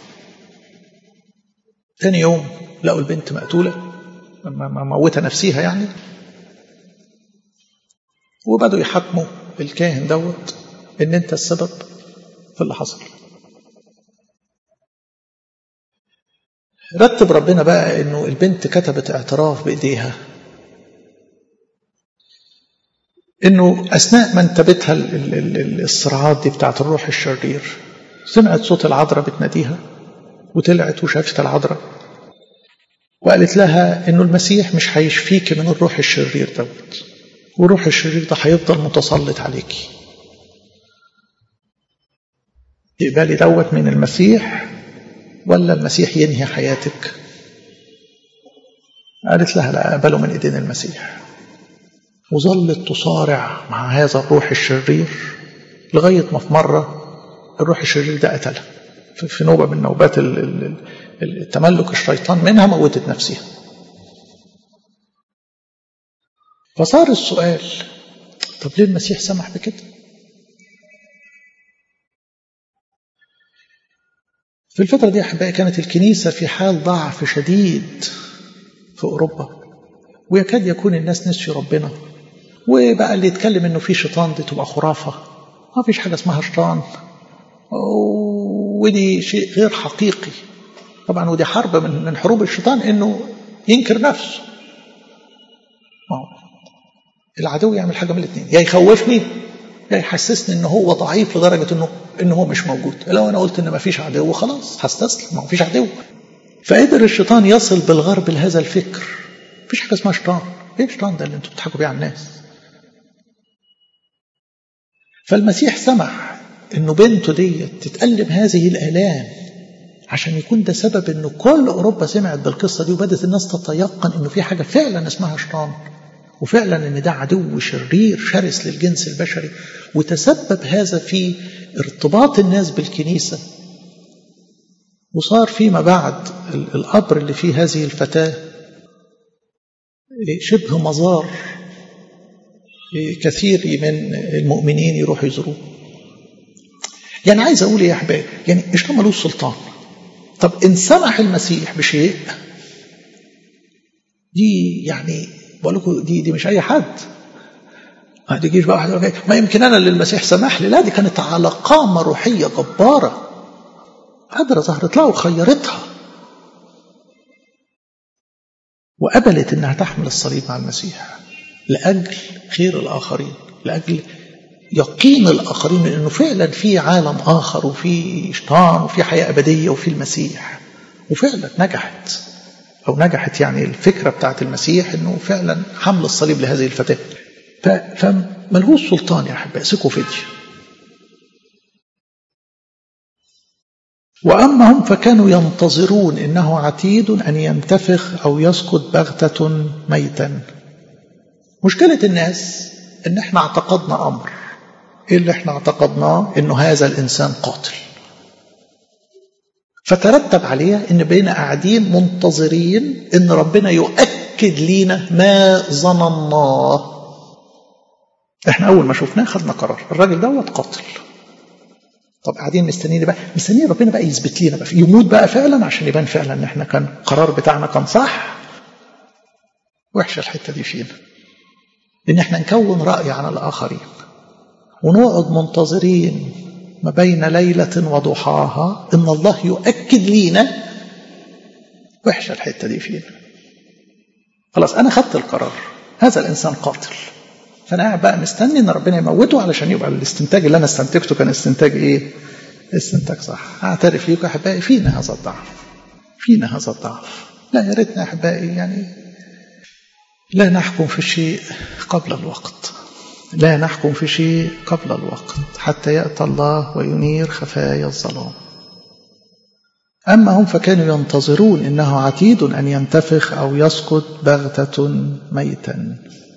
ثاني يوم لقوا البنت مقتولة، موتة نفسيها يعني، وبدأوا يحكموا الكاهن دوت ان انت السبب في اللي حصل. رتب ربنا بقى انه البنت كتبت اعتراف بايديها انه اثناء ما انتابتها الصراعات دي بتاعت الروح الشرير سمعت صوت العذراء بتناديها، وطلعت وشافت العذراء وقالت لها انه المسيح مش هيشفيك من الروح الشرير دوت، والروح الشرير ده هيفضل متسلط عليكي. تقبلي دوت من المسيح ولا المسيح ينهي حياتك؟ قالت لها لا، أقبله من إيدين المسيح. وظلت تصارع مع هذا الروح الشرير لغاية ما في مرة الروح الشرير ده قتلها في نوبة من نوبات التملك الشيطان منها، موتت نفسها. فصار السؤال، طب ليه المسيح سمح بكده؟ في الفترة دي أحبائي كانت الكنيسة في حال ضعف شديد في أوروبا، ويكاد يكون الناس نسيوا ربنا، وبقى اللي يتكلم إنه في شيطان دي تبقى خرافة، ما فيش حاجة اسمها شيطان، ودي شيء غير حقيقي طبعا. ودي حرب من من حروب الشيطان إنه ينكر نفسه. العدو يعمل حاجة من الاثنين، يا يخوفني يا يحسسني إنه هو ضعيف لدرجة إنه إنه هو مش موجود. لو أنا قلت إن ما فيش عدو خلاص هستسلم، ما فيش عدو. فقدر الشيطان يصل بالغرب لهذا الفكر، مفيش حاجة اسمها شيطان. إيه الشيطان ده اللي أنتوا بتضحكوا بيه على الناس؟ فالمسيح سمح إنه بنته دي تتألم هذه الآلام عشان يكون ده سبب إنه كل أوروبا سمعت بالقصة دي، وبدت الناس تتيقن إنه في حاجة فعلا اسمها شيطان، وفعلا إن ده عدو شرير شرس للجنس البشري. وتسبب هذا في ارتباط الناس بالكنيسة، وصار فيما بعد القبر اللي فيه هذه الفتاة شبه مزار كثير من المؤمنين يروحوا يزوروه. يعني عايز أقول يا أحباب، يعني إيش ملوش سلطان. طب إن سمح المسيح بشيء، دي يعني بقول لكم دي دي مش أي حد. ما تجيش بقى واحد ما يمكن أنا اللي المسيح سمح لي، لا، دي كانت على قامة روحية جبارة قادرة ظهرت لها وخيرتها، وقبلت إنها تحمل الصليب مع المسيح لأجل خير الآخرين، لأجل يقين الآخرين إنه فعلا في عالم آخر، وفي شيطان، وفي حياة أبدية، وفي المسيح. وفعلا نجحت، أو نجحت يعني الفكرة بتاعت المسيح إنه فعلا حمل الصليب لهذه الفتاة. فملهوش سلطان يا أحبائي، سكوا فدي. وأما هم فكانوا ينتظرون إنه عتيد أن ينتفخ أو يسقط بغتة ميتا. مشكلة الناس إن إحنا اعتقدنا أمر. إيه اللي إحنا اعتقدناه؟ إنه هذا الإنسان قاتل، فترتب عليها إن بقينا قاعدين منتظرين إن ربنا يؤكد لينا ما ظنناه. إحنا أول ما شفناه خدنا قرار، الراجل دوت قاتل. طب قاعدين مستنيين بقى، مستنيين ربنا بقى يثبت لنا بقى، يموت بقى فعلا عشان يبان فعلا إن إحنا كان القرار بتاعنا كان صح. وحشة الحتة دي فينا، إن إحنا نكون رأي عن الآخرين ونقعد منتظرين ما بين ليلة وضحاها إن الله يؤكد لينا. وحشة الحتة دي فينا. خلاص أنا خدت القرار، هذا الإنسان قاتل، فأنا قاعد بقى مستني إن ربنا يموته علشان يبقى الاستنتاج اللي أنا استنتجته كان استنتاج إيه؟ استنتاج صح. أعترف ليكم أحبائي فينا هذا الضعف، فينا هذا الضعف. لا يا ريتنا أحبائي يعني لا نحكم في شيء قبل الوقت، لا نحكم في شيء قبل الوقت حتى يأتي الله وينير خفايا الظلام. أما هم فكانوا ينتظرون إنه عتيد أن ينتفخ أو يسقط بغتة ميتا.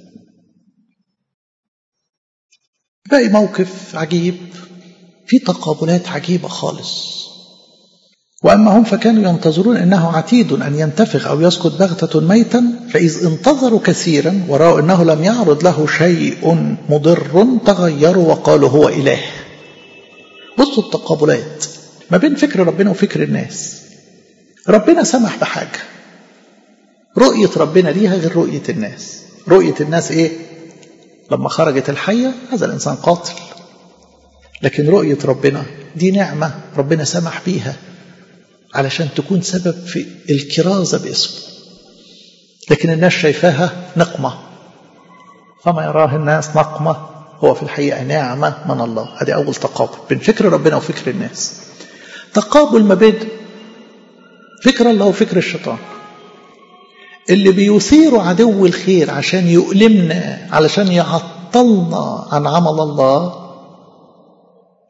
باقي موقف عجيب، في تقابلات عجيبة خالص. وأما هم فكانوا ينتظرون إنه عتيد أن ينتفخ أو يسقط بغتة ميتا، فإذ انتظروا كثيرا ورأوا إنه لم يعرض له شيء مضر تغيروا وقالوا هو إله. بصوا التقابلات ما بين فكر ربنا وفكر الناس. ربنا سمح بحاجة، رؤية ربنا ليها غير رؤية الناس. رؤية الناس إيه؟ لما خرجت الحية هذا الإنسان قاتل، لكن رؤية ربنا دي نعمة ربنا سمح بيها علشان تكون سبب في الكرازة باسمه، لكن الناس شايفاها نقمة، فما يراه الناس نقمة هو في الحقيقة نعمة من الله. هذه أول تقابل بين فكر ربنا وفكر الناس. تقابل ما بين فكر الله وفكر الشيطان، اللي بيثير عدو الخير عشان يؤلمنا، علشان يعطلنا عن عمل الله،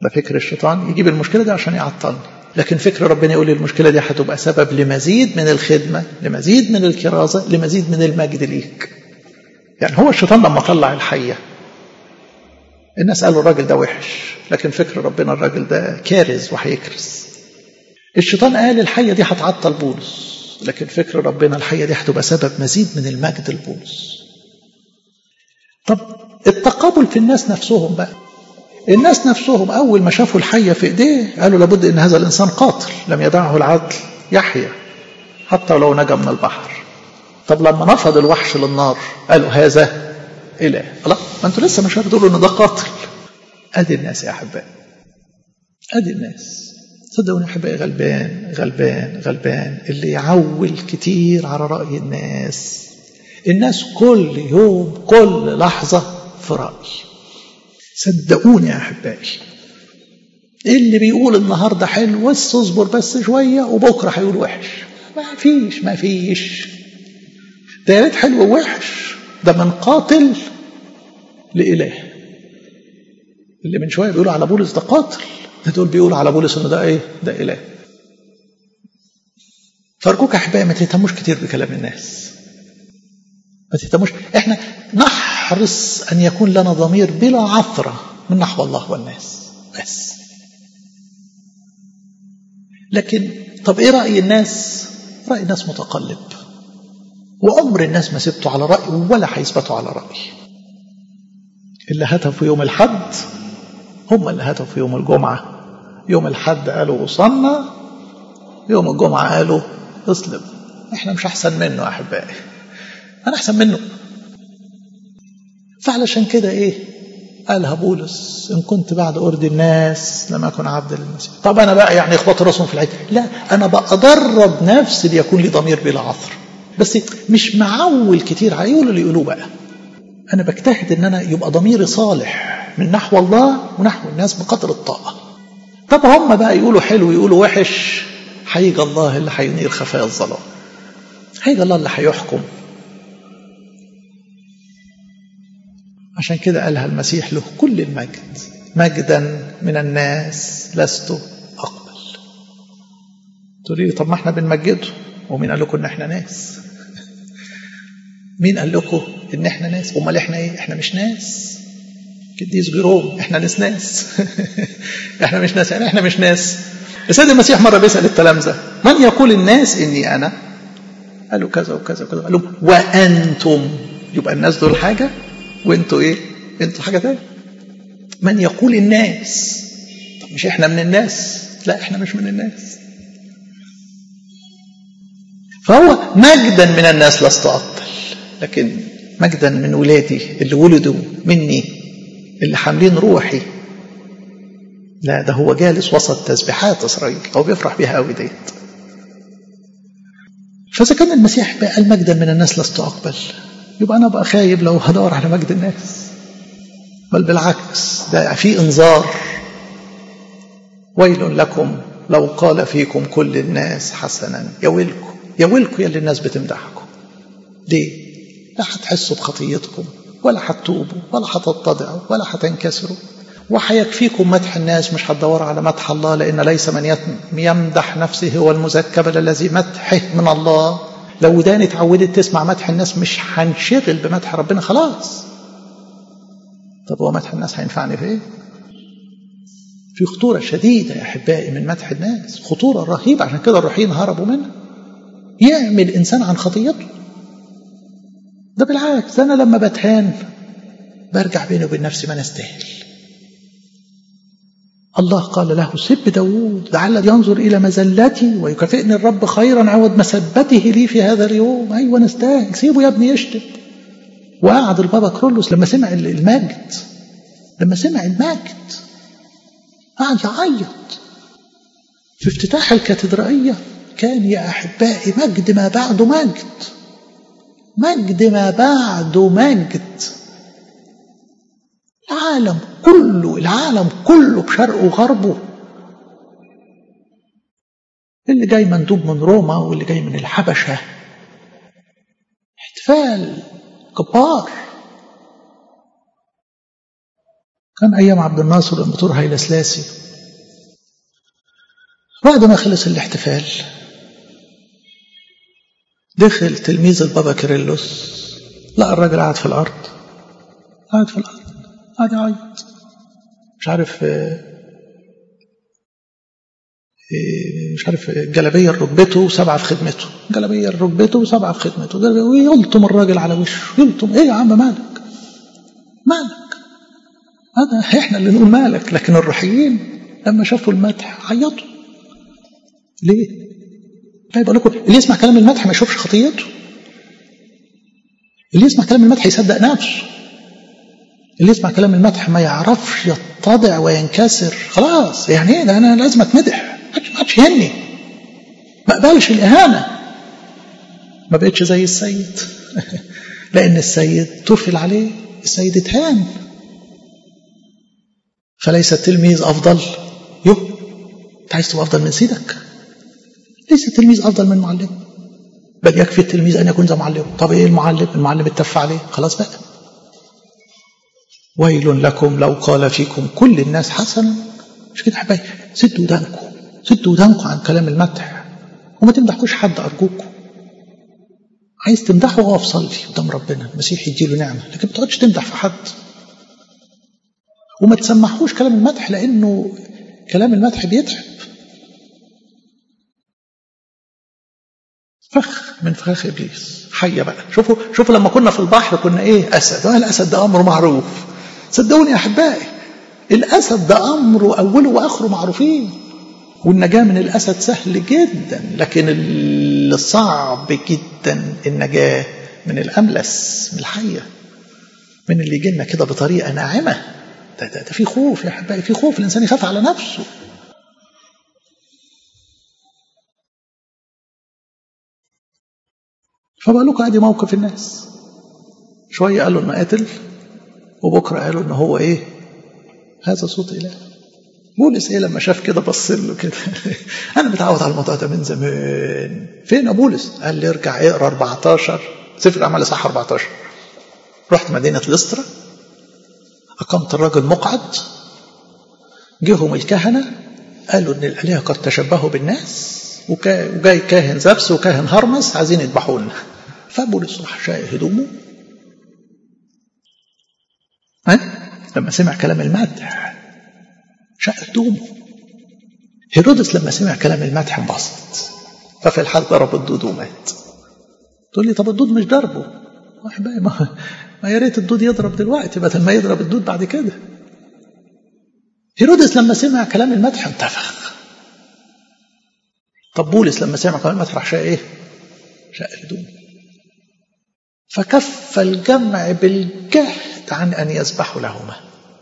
ده فكر الشيطان يجيب المشكلة دي عشان يعطلني، لكن فكر ربنا يقول لي المشكلة دي هتبقى سبب لمزيد من الخدمة، لمزيد من الكرازة، لمزيد من المجد ليك. يعني هو الشيطان لما طلع الحية الناس قالوا الراجل ده وحش، لكن فكر ربنا الراجل ده كارز وهيكرز. الشيطان قال الحية دي هتعطل بولس، لكن فكر ربنا الحية دي هتبقى سبب مزيد من المجد لبولس. طب التقابل في الناس نفسهم بقى، الناس نفسهم أول ما شافوا الحية في إيديه قالوا لابد إن هذا الإنسان قاتل، لم يدعه العدل يحيى حتى لو نجا من البحر. طب لما نفض الوحش للنار قالوا هذا إله. لا، ما أنتوا لسه مش هتقولوا إن ده قاتل. أدي الناس يا أحبائي، أدي الناس. صدقوني يا أحبائي، غلبان غلبان غلبان اللي يعول كتير على رأي الناس. الناس كل يوم كل لحظة في رأي. صدقوني يا أحبائي، اللي بيقول النهاردة حلو بس اصبر بس شوية وبكرة هيقول وحش. ما فيش ما فيش ده يا ريت حلو ووحش، ده من قاتل لإله. اللي من شوية بيقولوا على بولس ده قاتل، ده دول بيقولوا على بولس انه ده ايه؟ ده إله. فارجوك يا أحبائي ما تهتموش كتير بكلام الناس، ما تهتموش. احنا نحرص أن يكون لنا ضمير بلا عثرة من نحو الله والناس بس. لكن طب ايه رأي الناس؟ رأي الناس متقلب، وعمر الناس ما سبتوا على رأي ولا هيثبتوا على رأي. اللي هتفوا يوم الحد هم اللي هتفوا يوم الجمعة. يوم الحد قالوا وصلنا، يوم الجمعة قالوا اصلب. احنا مش أحسن منه يا أحبائي، أنا أحسن منه. فعلشان كده إيه قالها بولس؟ إن كنت بعد أرضي الناس لم أكن عبد للمسيح. طب أنا بقى يعني إخبط راسهم في العين؟ لا، أنا بقى أدرب نفسي ليكون لي ضمير بلا عثر، بس مش معول كتير هيقولوا اللي يقولوه بقى. أنا بجتهد إن أنا يبقى ضميري صالح من نحو الله ونحو الناس بقدر الطاقة. طب هم بقى يقولوا حلو يقولوا وحش، هيجي الله اللي هينير خفايا الظلام، هيجي الله اللي هيحكم. عشان كده قالها المسيح له كل المجد، مجدا من الناس لست أقبل. تقولي لي طب ما احنا بنمجده، ومين قال لكم ان احنا ناس؟ مين قال لكم ان احنا ناس؟ امال احنا ايه؟ احنا مش ناس. قديس جيروم احنا ناس ناس احنا مش ناس، يعني احنا مش ناس. السيد المسيح مرة بيسأل التلامذة من يقول الناس اني انا؟ قالوا كذا وكذا وكذا. قالوا وانتم. يبقى الناس دول حاجة وانتوا ايه؟ انتوا حاجة تانية. من يقول الناس؟ طب مش احنا من الناس؟ لا، احنا مش من الناس. فهو مجدا من الناس لست أقبل، لكن مجدا من ولادي اللي ولدوا مني اللي حاملين روحي، لا، ده هو جالس وسط تسبيحات إسرائيل، هو بيفرح بيها قوي ديت. فإذا كان المسيح بقى قال مجدا من الناس لست أقبل، يبقى أنا بقى خايب لو هدور على مجد الناس. بل بالعكس، ده في إنذار: ويل لكم لو قال فيكم كل الناس حسنا. يا ويلكم يا ويلكم يا اللي الناس بتمدحكم. ليه؟ لا هتحسوا بخطيتكم ولا هتتوبوا ولا هتتضعوا ولا هتنكسروا، وحيكفيكم مدح الناس، مش هتدوروا على مدح الله، لأن ليس من يمدح نفسه هو المزكى بل الذي مدحه من الله. لو وداني اتعودت تسمع مدح الناس مش هنشغل بمدح ربنا خلاص. طب هو مدح الناس هينفعني في ايه؟ في خطورة شديدة يا أحبائي من مدح الناس، خطورة رهيبة. عشان كده الروحيين هربوا منها. يعمل إنسان عن خطيته. ده بالعكس، أنا لما بتهان برجع بيني وبين نفسي ما نستاهل. الله قال له سب داود لعل ينظر إلى مزلتي ويكافئني الرب خيرا عوض مسبته لي في هذا اليوم. أيوة نستاهل، سيبه يا ابني يشتم. وقعد البابا كرولوس لما سمع المجد، لما سمع المجد قعد يعيط في افتتاح الكاتدرائية. كان يا أحبائي مجد ما بعده مجد، مجد ما بعده مجد. العالم كله العالم كله بشرقه وغربه، اللي جاي مندوب من روما واللي جاي من الحبشة، احتفال جبار. كان أيام عبد الناصر الإمبراطور هايلة سلاسي. بعد ما خلص الاحتفال دخل تلميذ البابا كيرلس، لقى الراجل قاعد في الأرض، قاعد في الأرض قاعد يعيط، مش عارف مش عارف جلبية ركبته وسبعة في خدمته، جلبية ركبته وسبعة في خدمته، ويلطم الراجل على وشه، يلطم. ايه يا عم مالك مالك؟ هذا احنا اللي نقول مالك، لكن الروحيين لما شافوا المدح عيطوا. ليه؟ طيب اقول لكم، اللي يسمع كلام المدح ما يشوفش خطيته، اللي يسمع كلام المدح يصدق نفسه، اللي يسمع كلام المدح ما يعرفش يتضع وينكسر. خلاص يعني ايه ده، انا لازم اتمدح، ما حدش يهني، ما اقبلش الاهانه. ما بقتش زي السيد لان السيد ترفل عليه، السيد اتهان. فليس التلميذ افضل، يو انت عايز تبقى افضل من سيدك؟ ليس التلميذ افضل من معلمه، بل يكفي التلميذ ان يكون زي معلمه. طب ايه المعلم؟ المعلم اتف عليه، خلاص بقى. ويل لكم لو قال فيكم كل الناس حسنا. مش كده حبايبي؟ سدوا ودانكم، سدوا ودانكم عن كلام المدح، وما تمدحوش حد ارجوكم. عايز تمدحه اقف صلي قدام ربنا، المسيح يديله نعمه، لكن ما تقعدش تمدح في حد. وما تسمحوش كلام المدح، لانه كلام المدح بيتعب. فخ من فخاخ ابليس، حيه بقى. شوفوا شوفوا لما كنا في البحر كنا ايه؟ اسد. الاسد ده امره معروف، صدقوني يا احبائي، الاسد ده امره اوله واخره معروفين. والنجاه من الاسد سهل جدا، لكن الصعب جدا النجاه من الاملس، من الحيه، من اللي يجي لنا كده بطريقه ناعمه. ده, ده, ده في خوف يا احبائي، في خوف. الانسان يخاف على نفسه. فبقول لكم ادي موقف الناس، شويه قالوا انه قاتل، وبكره قالوا انه هو ايه؟ هذا صوت اله. بولس ايه لما شاف كده بص له كده انا متعود على الموضوع ده من زمان. فين بولس؟ قال لي ارجع اقرا أربعتاشر سفر الاعمال صح أربعتاشر. رحت مدينه ليسترا، اقمت الراجل مقعد، جيهم الكهنه قالوا ان الالهه قد تشبهوا بالناس، وجاي كاهن زبس وكاهن هرمس عايزين يذبحونا. فبولس راح شايل هدومه، ها لما سمع كلام المدح شق هدومه. هيرودس لما سمع كلام المدح انبسط، ففي الحال ضرب الدود ومات. تقول لي طب الدود مش ضربه؟ ما, ما يا ريت الدود يضرب دلوقتي بدل ما يضرب الدود بعد كده. هيرودس لما سمع كلام المدح انتفخ. طب بولس لما سمع كلام المدح راح شق ايه؟ شق هدومه. فكف الجمع بالجهد عن ان يسبحوا لهما.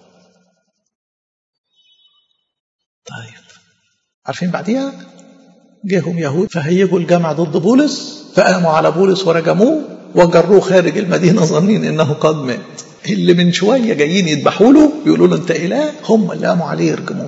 طيب عارفين بعديها جاهم يهود فهيجوا الجمع ضد بولس، فقاموا على بولس ورجموه وجروه خارج المدينة ظنين انه قد مات. اللي من شوية جايين يذبحوا له يقولوا له انت اله، هم اللي قاموا عليه يرجموه.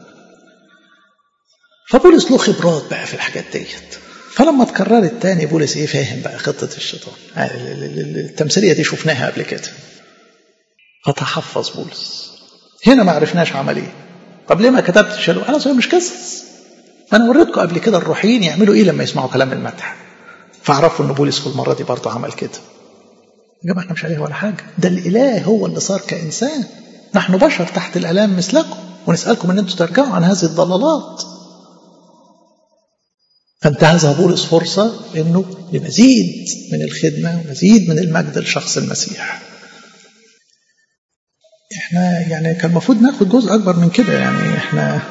فبولس له خبرات بقى في الحاجات ديت. فلما اتكررت تاني بولس ايه فاهم بقى خطة الشيطان. التمثيلية دي شفناها قبل كده. فتحفظ بولس. هنا ما عرفناش عمل ايه. طب ليه ما كتبتش؟ قالوا انا صحيح مش قصص، انا وريتكم قبل كده الروحيين يعملوا ايه لما يسمعوا كلام المدح. فعرفوا ان بولس في المره دي برضه عمل كده. يا جماعه احنا مش عليه ولا حاجه، ده الاله هو اللي صار كانسان. نحن بشر تحت الالام مثلكم، ونسالكم ان انتم ترجعوا عن هذه الضلالات. فانتهزها بولس فرصه انه لمزيد من الخدمه ومزيد من المجد لشخص المسيح. احنا يعني كان المفروض ناخد جزء اكبر من كده، يعني احنا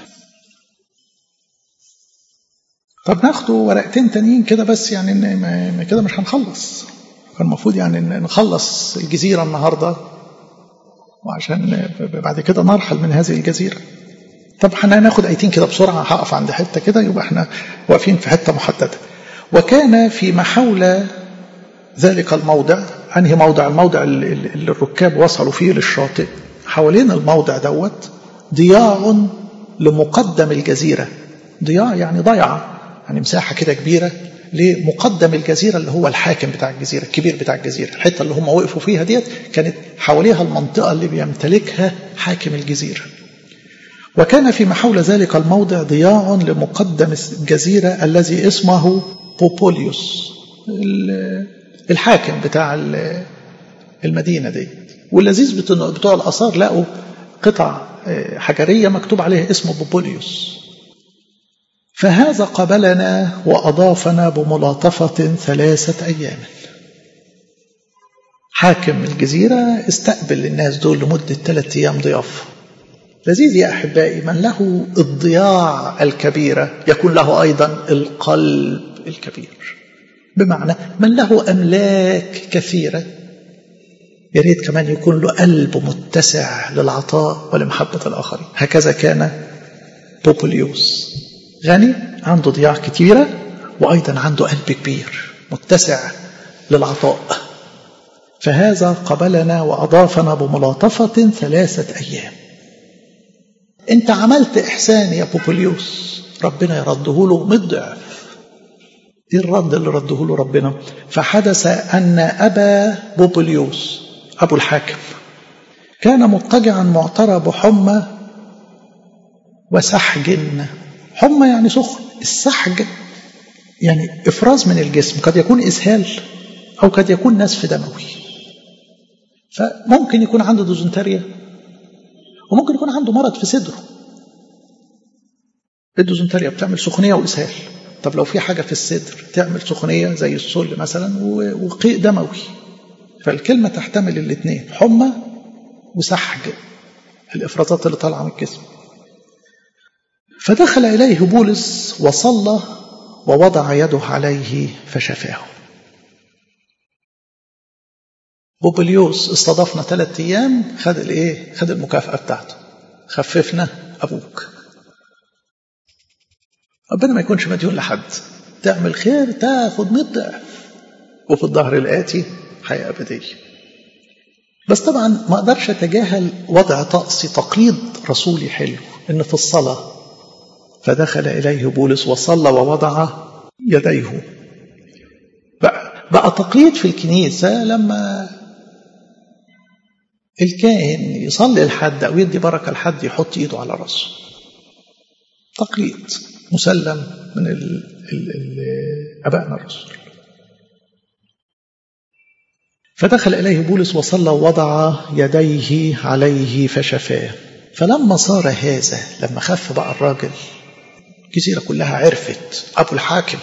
طب ناخدوا ورقتين تانيين كده بس، يعني كده مش هنخلص. كان المفروض يعني نخلص الجزيرة النهاردة، وعشان بعد كده نرحل من هذه الجزيرة. طب احنا هناخد ايتين كده بسرعة، هقف عند حتة كده يبقى احنا واقفين في حتة محددة. وكان فيما حول ذلك الموضع، انهي موضع؟ الموضع اللي الركاب وصلوا فيه للشاطئ. حوالين الموضع دوت ضياع لمقدم الجزيرة. ضياع يعني ضيعة، يعني مساحة كده كبيرة لمقدم الجزيرة اللي هو الحاكم بتاع الجزيرة الكبير بتاع الجزيرة. الحتة اللي هم وقفوا فيها ديت كانت حواليها المنطقة اللي بيمتلكها حاكم الجزيرة. وكان فيما حول ذلك الموضع ضياع لمقدم الجزيرة الذي اسمه بوبوليوس الحاكم بتاع المدينة دي. واللذيذ بتوع الآثار لقوا قطع حجرية مكتوب عليها اسم بوبوليوس. فهذا قبلنا وأضافنا بملاطفة ثلاثة أيام. حاكم الجزيرة استقبل الناس دول لمدة ثلاثة أيام ضيافة. لذيذ يا أحبائي، من له الضياع الكبيرة يكون له أيضا القلب الكبير. بمعنى من له أملاك كثيرة يريد كمان يكون له قلب متسع للعطاء ولمحبة الآخرين. هكذا كان بوبوليوس، غني عنده ضياع كثيرة وأيضا عنده قلب كبير متسع للعطاء. فهذا قبلنا وأضافنا بملاطفة ثلاثة أيام. أنت عملت إحسان يا بوبوليوس، ربنا يرده له مضاعف. إيه الرد اللي رده له ربنا؟ فحدث أن أبا بوبوليوس أبو الحاكم كان مضطجعا معترى بحمى وسحج. حمى يعني سخن، السحج يعني إفراز من الجسم، قد يكون إسهال أو قد يكون نزف دموي. فممكن يكون عنده ديزنتريا وممكن يكون عنده مرض في صدره. الديزنتريا بتعمل سخونية وإسهال، طب لو في حاجة في الصدر تعمل سخونية زي السل مثلا وقيء دموي. فالكلمة تحتمل الاثنين، حمى وسحج، الإفرازات اللي طالعة من الجسم. فدخل إليه بولس وصلى ووضع يده عليه فشفاه. بوبوليوس استضافنا ثلاثة أيام، خد الإيه؟ خد المكافأة بتاعته، خففنا أبوك. ربنا ما يكونش مديون لحد، تعمل خير تاخد مية ضعف، وفي الظهر الآتي حياة أبدية. بس طبعا ما أقدرش أتجاهل وضع طقسي تقليد رسولي حلو، إن في الصلاة فدخل إليه بولس وصلى ووضع يديه. بقى, بقى تقليد في الكنيسة لما الكاهن يصلي لحد أو يدي بركة لحد يحط إيده على رأسه. تقليد مسلم من ال ال ال أبائنا الرسل. فدخل إليه بولس وصلى ووضع يديه عليه فشفاه. فلما صار هذا، لما خف بقى الراجل، الجزيرة كلها عرفت أبو الحاكم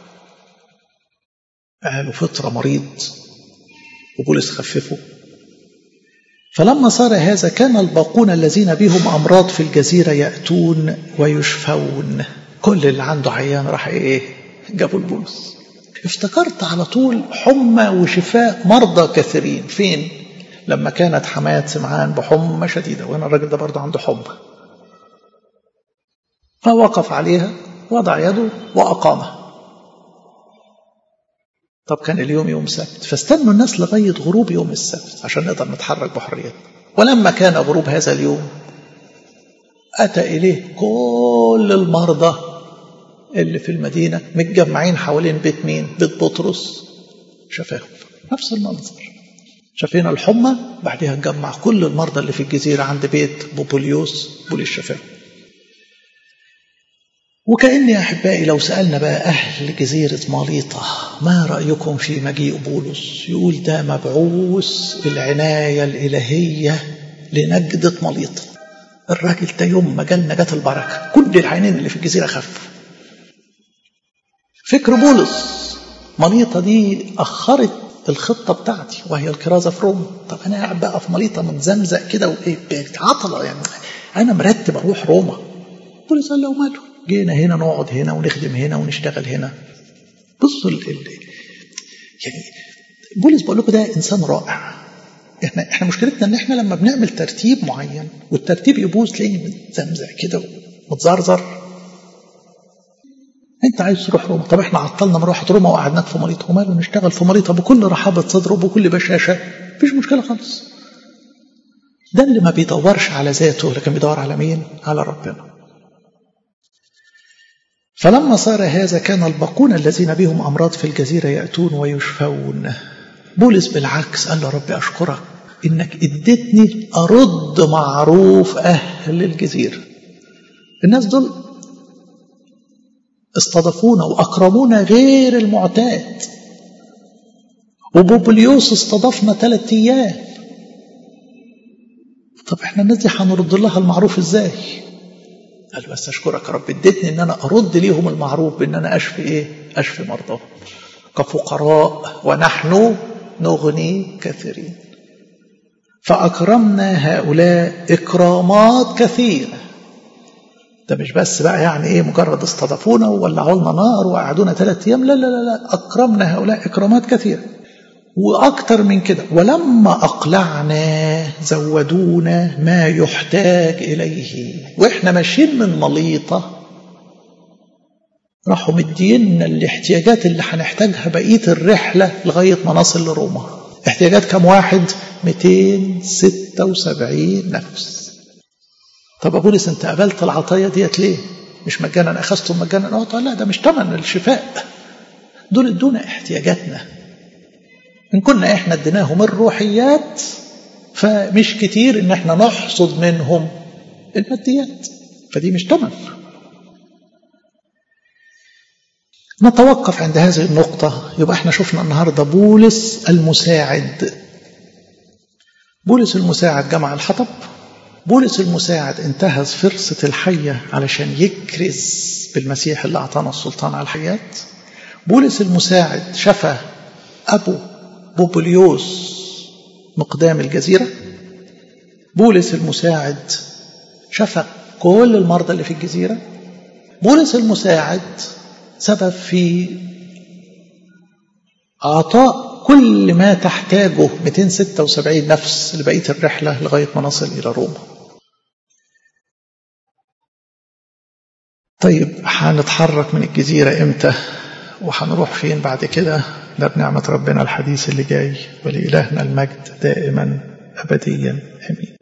قالوا فطرة مريض وبولس خففه. فلما صار هذا كان الباقون الذين بهم أمراض في الجزيرة يأتون ويشفون. كل اللي عنده عيان راح إيه؟ جابوا البولس. افتكرت على طول حمى وشفاء مرضى كثيرين. فين؟ لما كانت حماة سمعان بحمى شديدة، وهنا الراجل ده برضه عنده حمى. فوقف عليها، وضع يده وأقامه. طب كان اليوم يوم سبت، فاستنوا الناس لغاية غروب يوم السبت عشان نقدر نتحرك بحرية. ولما كان غروب هذا اليوم أتى إليه كل المرضى اللي في المدينة متجمعين حوالين بيت مين؟ بيت بطرس. شفاهم نفس المنظر، شافين الحمى، بعدها نجمع كل المرضى اللي في الجزيرة عند بيت بوبوليوس. بولس شفاهم. وكأني يا أحبائي لو سألنا بقى أهل جزيرة ماليطة ما رأيكم في مجيء بولس؟ يقول ده مبعوث العناية الإلهية لنجدة ماليطة. الراجل ده يوم ما جالنا جات البركة، كل العينين اللي في الجزيرة خف. فكر بولس ماليطة دي أخرت الخطة بتاعتي وهي الكرازة في روما. طب أنا قاعد بقى في ماليطة متزمزق كده وعطلة، يعني أنا مرتب أروح روما. بولس قال له ماله، جينا هنا نقعد هنا ونخدم هنا ونشتغل هنا. بصوا ال ال يعني بولس بقول لكم ده إنسان رائع. احنا احنا مشكلتنا ان احنا لما بنعمل ترتيب معين والترتيب يبوظ تلاقيه متزمزق كده ومتزرزر. انت عايز تروح روما، طب احنا عطلنا مروحة روما وقعدناك في ماليطة، وماله نشتغل في ماليطة بكل رحابة صدر وبكل بشاشة، مفيش مشكلة خالص. ده اللي ما بيدورش على ذاته لكن بيدور على مين؟ على ربنا. فلما صار هذا كان الباقون الذين بهم أمراض في الجزيرة يأتون ويشفون. بولس بالعكس قال له ربي أشكرك إنك اديتني أرد معروف أهل الجزيرة. الناس دول استضافونا وأكرمونا غير المعتاد، وبوبليوس استضافنا ثلاثة أيام. طب احنا الناس دي هنرد لها المعروف ازاي؟ قال بس أشكرك يا رب اديتني إن أنا أرد ليهم المعروف بإن أنا أشفي إيه؟ أشفي مرضاهم كفقراء ونحن نغني كثيرين. فأكرمنا هؤلاء إكرامات كثيرة. ده مش بس بقى يعني إيه مجرد استضافونا وولعوا لنا نار وقعدونا ثلاثة أيام، لا لا لا لا، أكرمنا هؤلاء إكرامات كثيرة. وأكتر من كده، ولما أقلعنا زودونا ما يحتاج إليه. وإحنا ماشيين من مليطة راحوا مدينا الاحتياجات اللي هنحتاجها بقية الرحلة لغاية ما نصل لروما. احتياجات كم واحد؟ مئتين وستة وسبعين نفس. طب بولس انت قبلت العطايا ديت ليه؟ مش مجانا أخذتم مجانا؟ اه لا، ده مش تمن الشفاء، دول ادونا احتياجاتنا. إن كنا إحنا اديناهم الروحيات فمش كتير إن إحنا نحصد منهم الماديات، فدي مش تمن. نتوقف عند هذه النقطة. يبقى إحنا شفنا النهاردة بولس المساعد. بولس المساعد جمع الحطب. بولس المساعد انتهز فرصة الحية علشان يكرز بالمسيح اللي أعطانا السلطان على الحياة. بولس المساعد شفى أبو بوبليوس مقدام الجزيرة. بولس المساعد شفى كل المرضى اللي في الجزيرة. بولس المساعد سبب في أعطاء كل ما تحتاجه مئتين وستة وسبعين نفس لبقية الرحلة لغاية ما نصل إلى روما. طيب هنتحرك من الجزيرة إمتى وهنروح فين بعد كده؟ ده بنعمة ربنا الحديث اللي جاي، ولإلهنا المجد دائما أبديا آمين.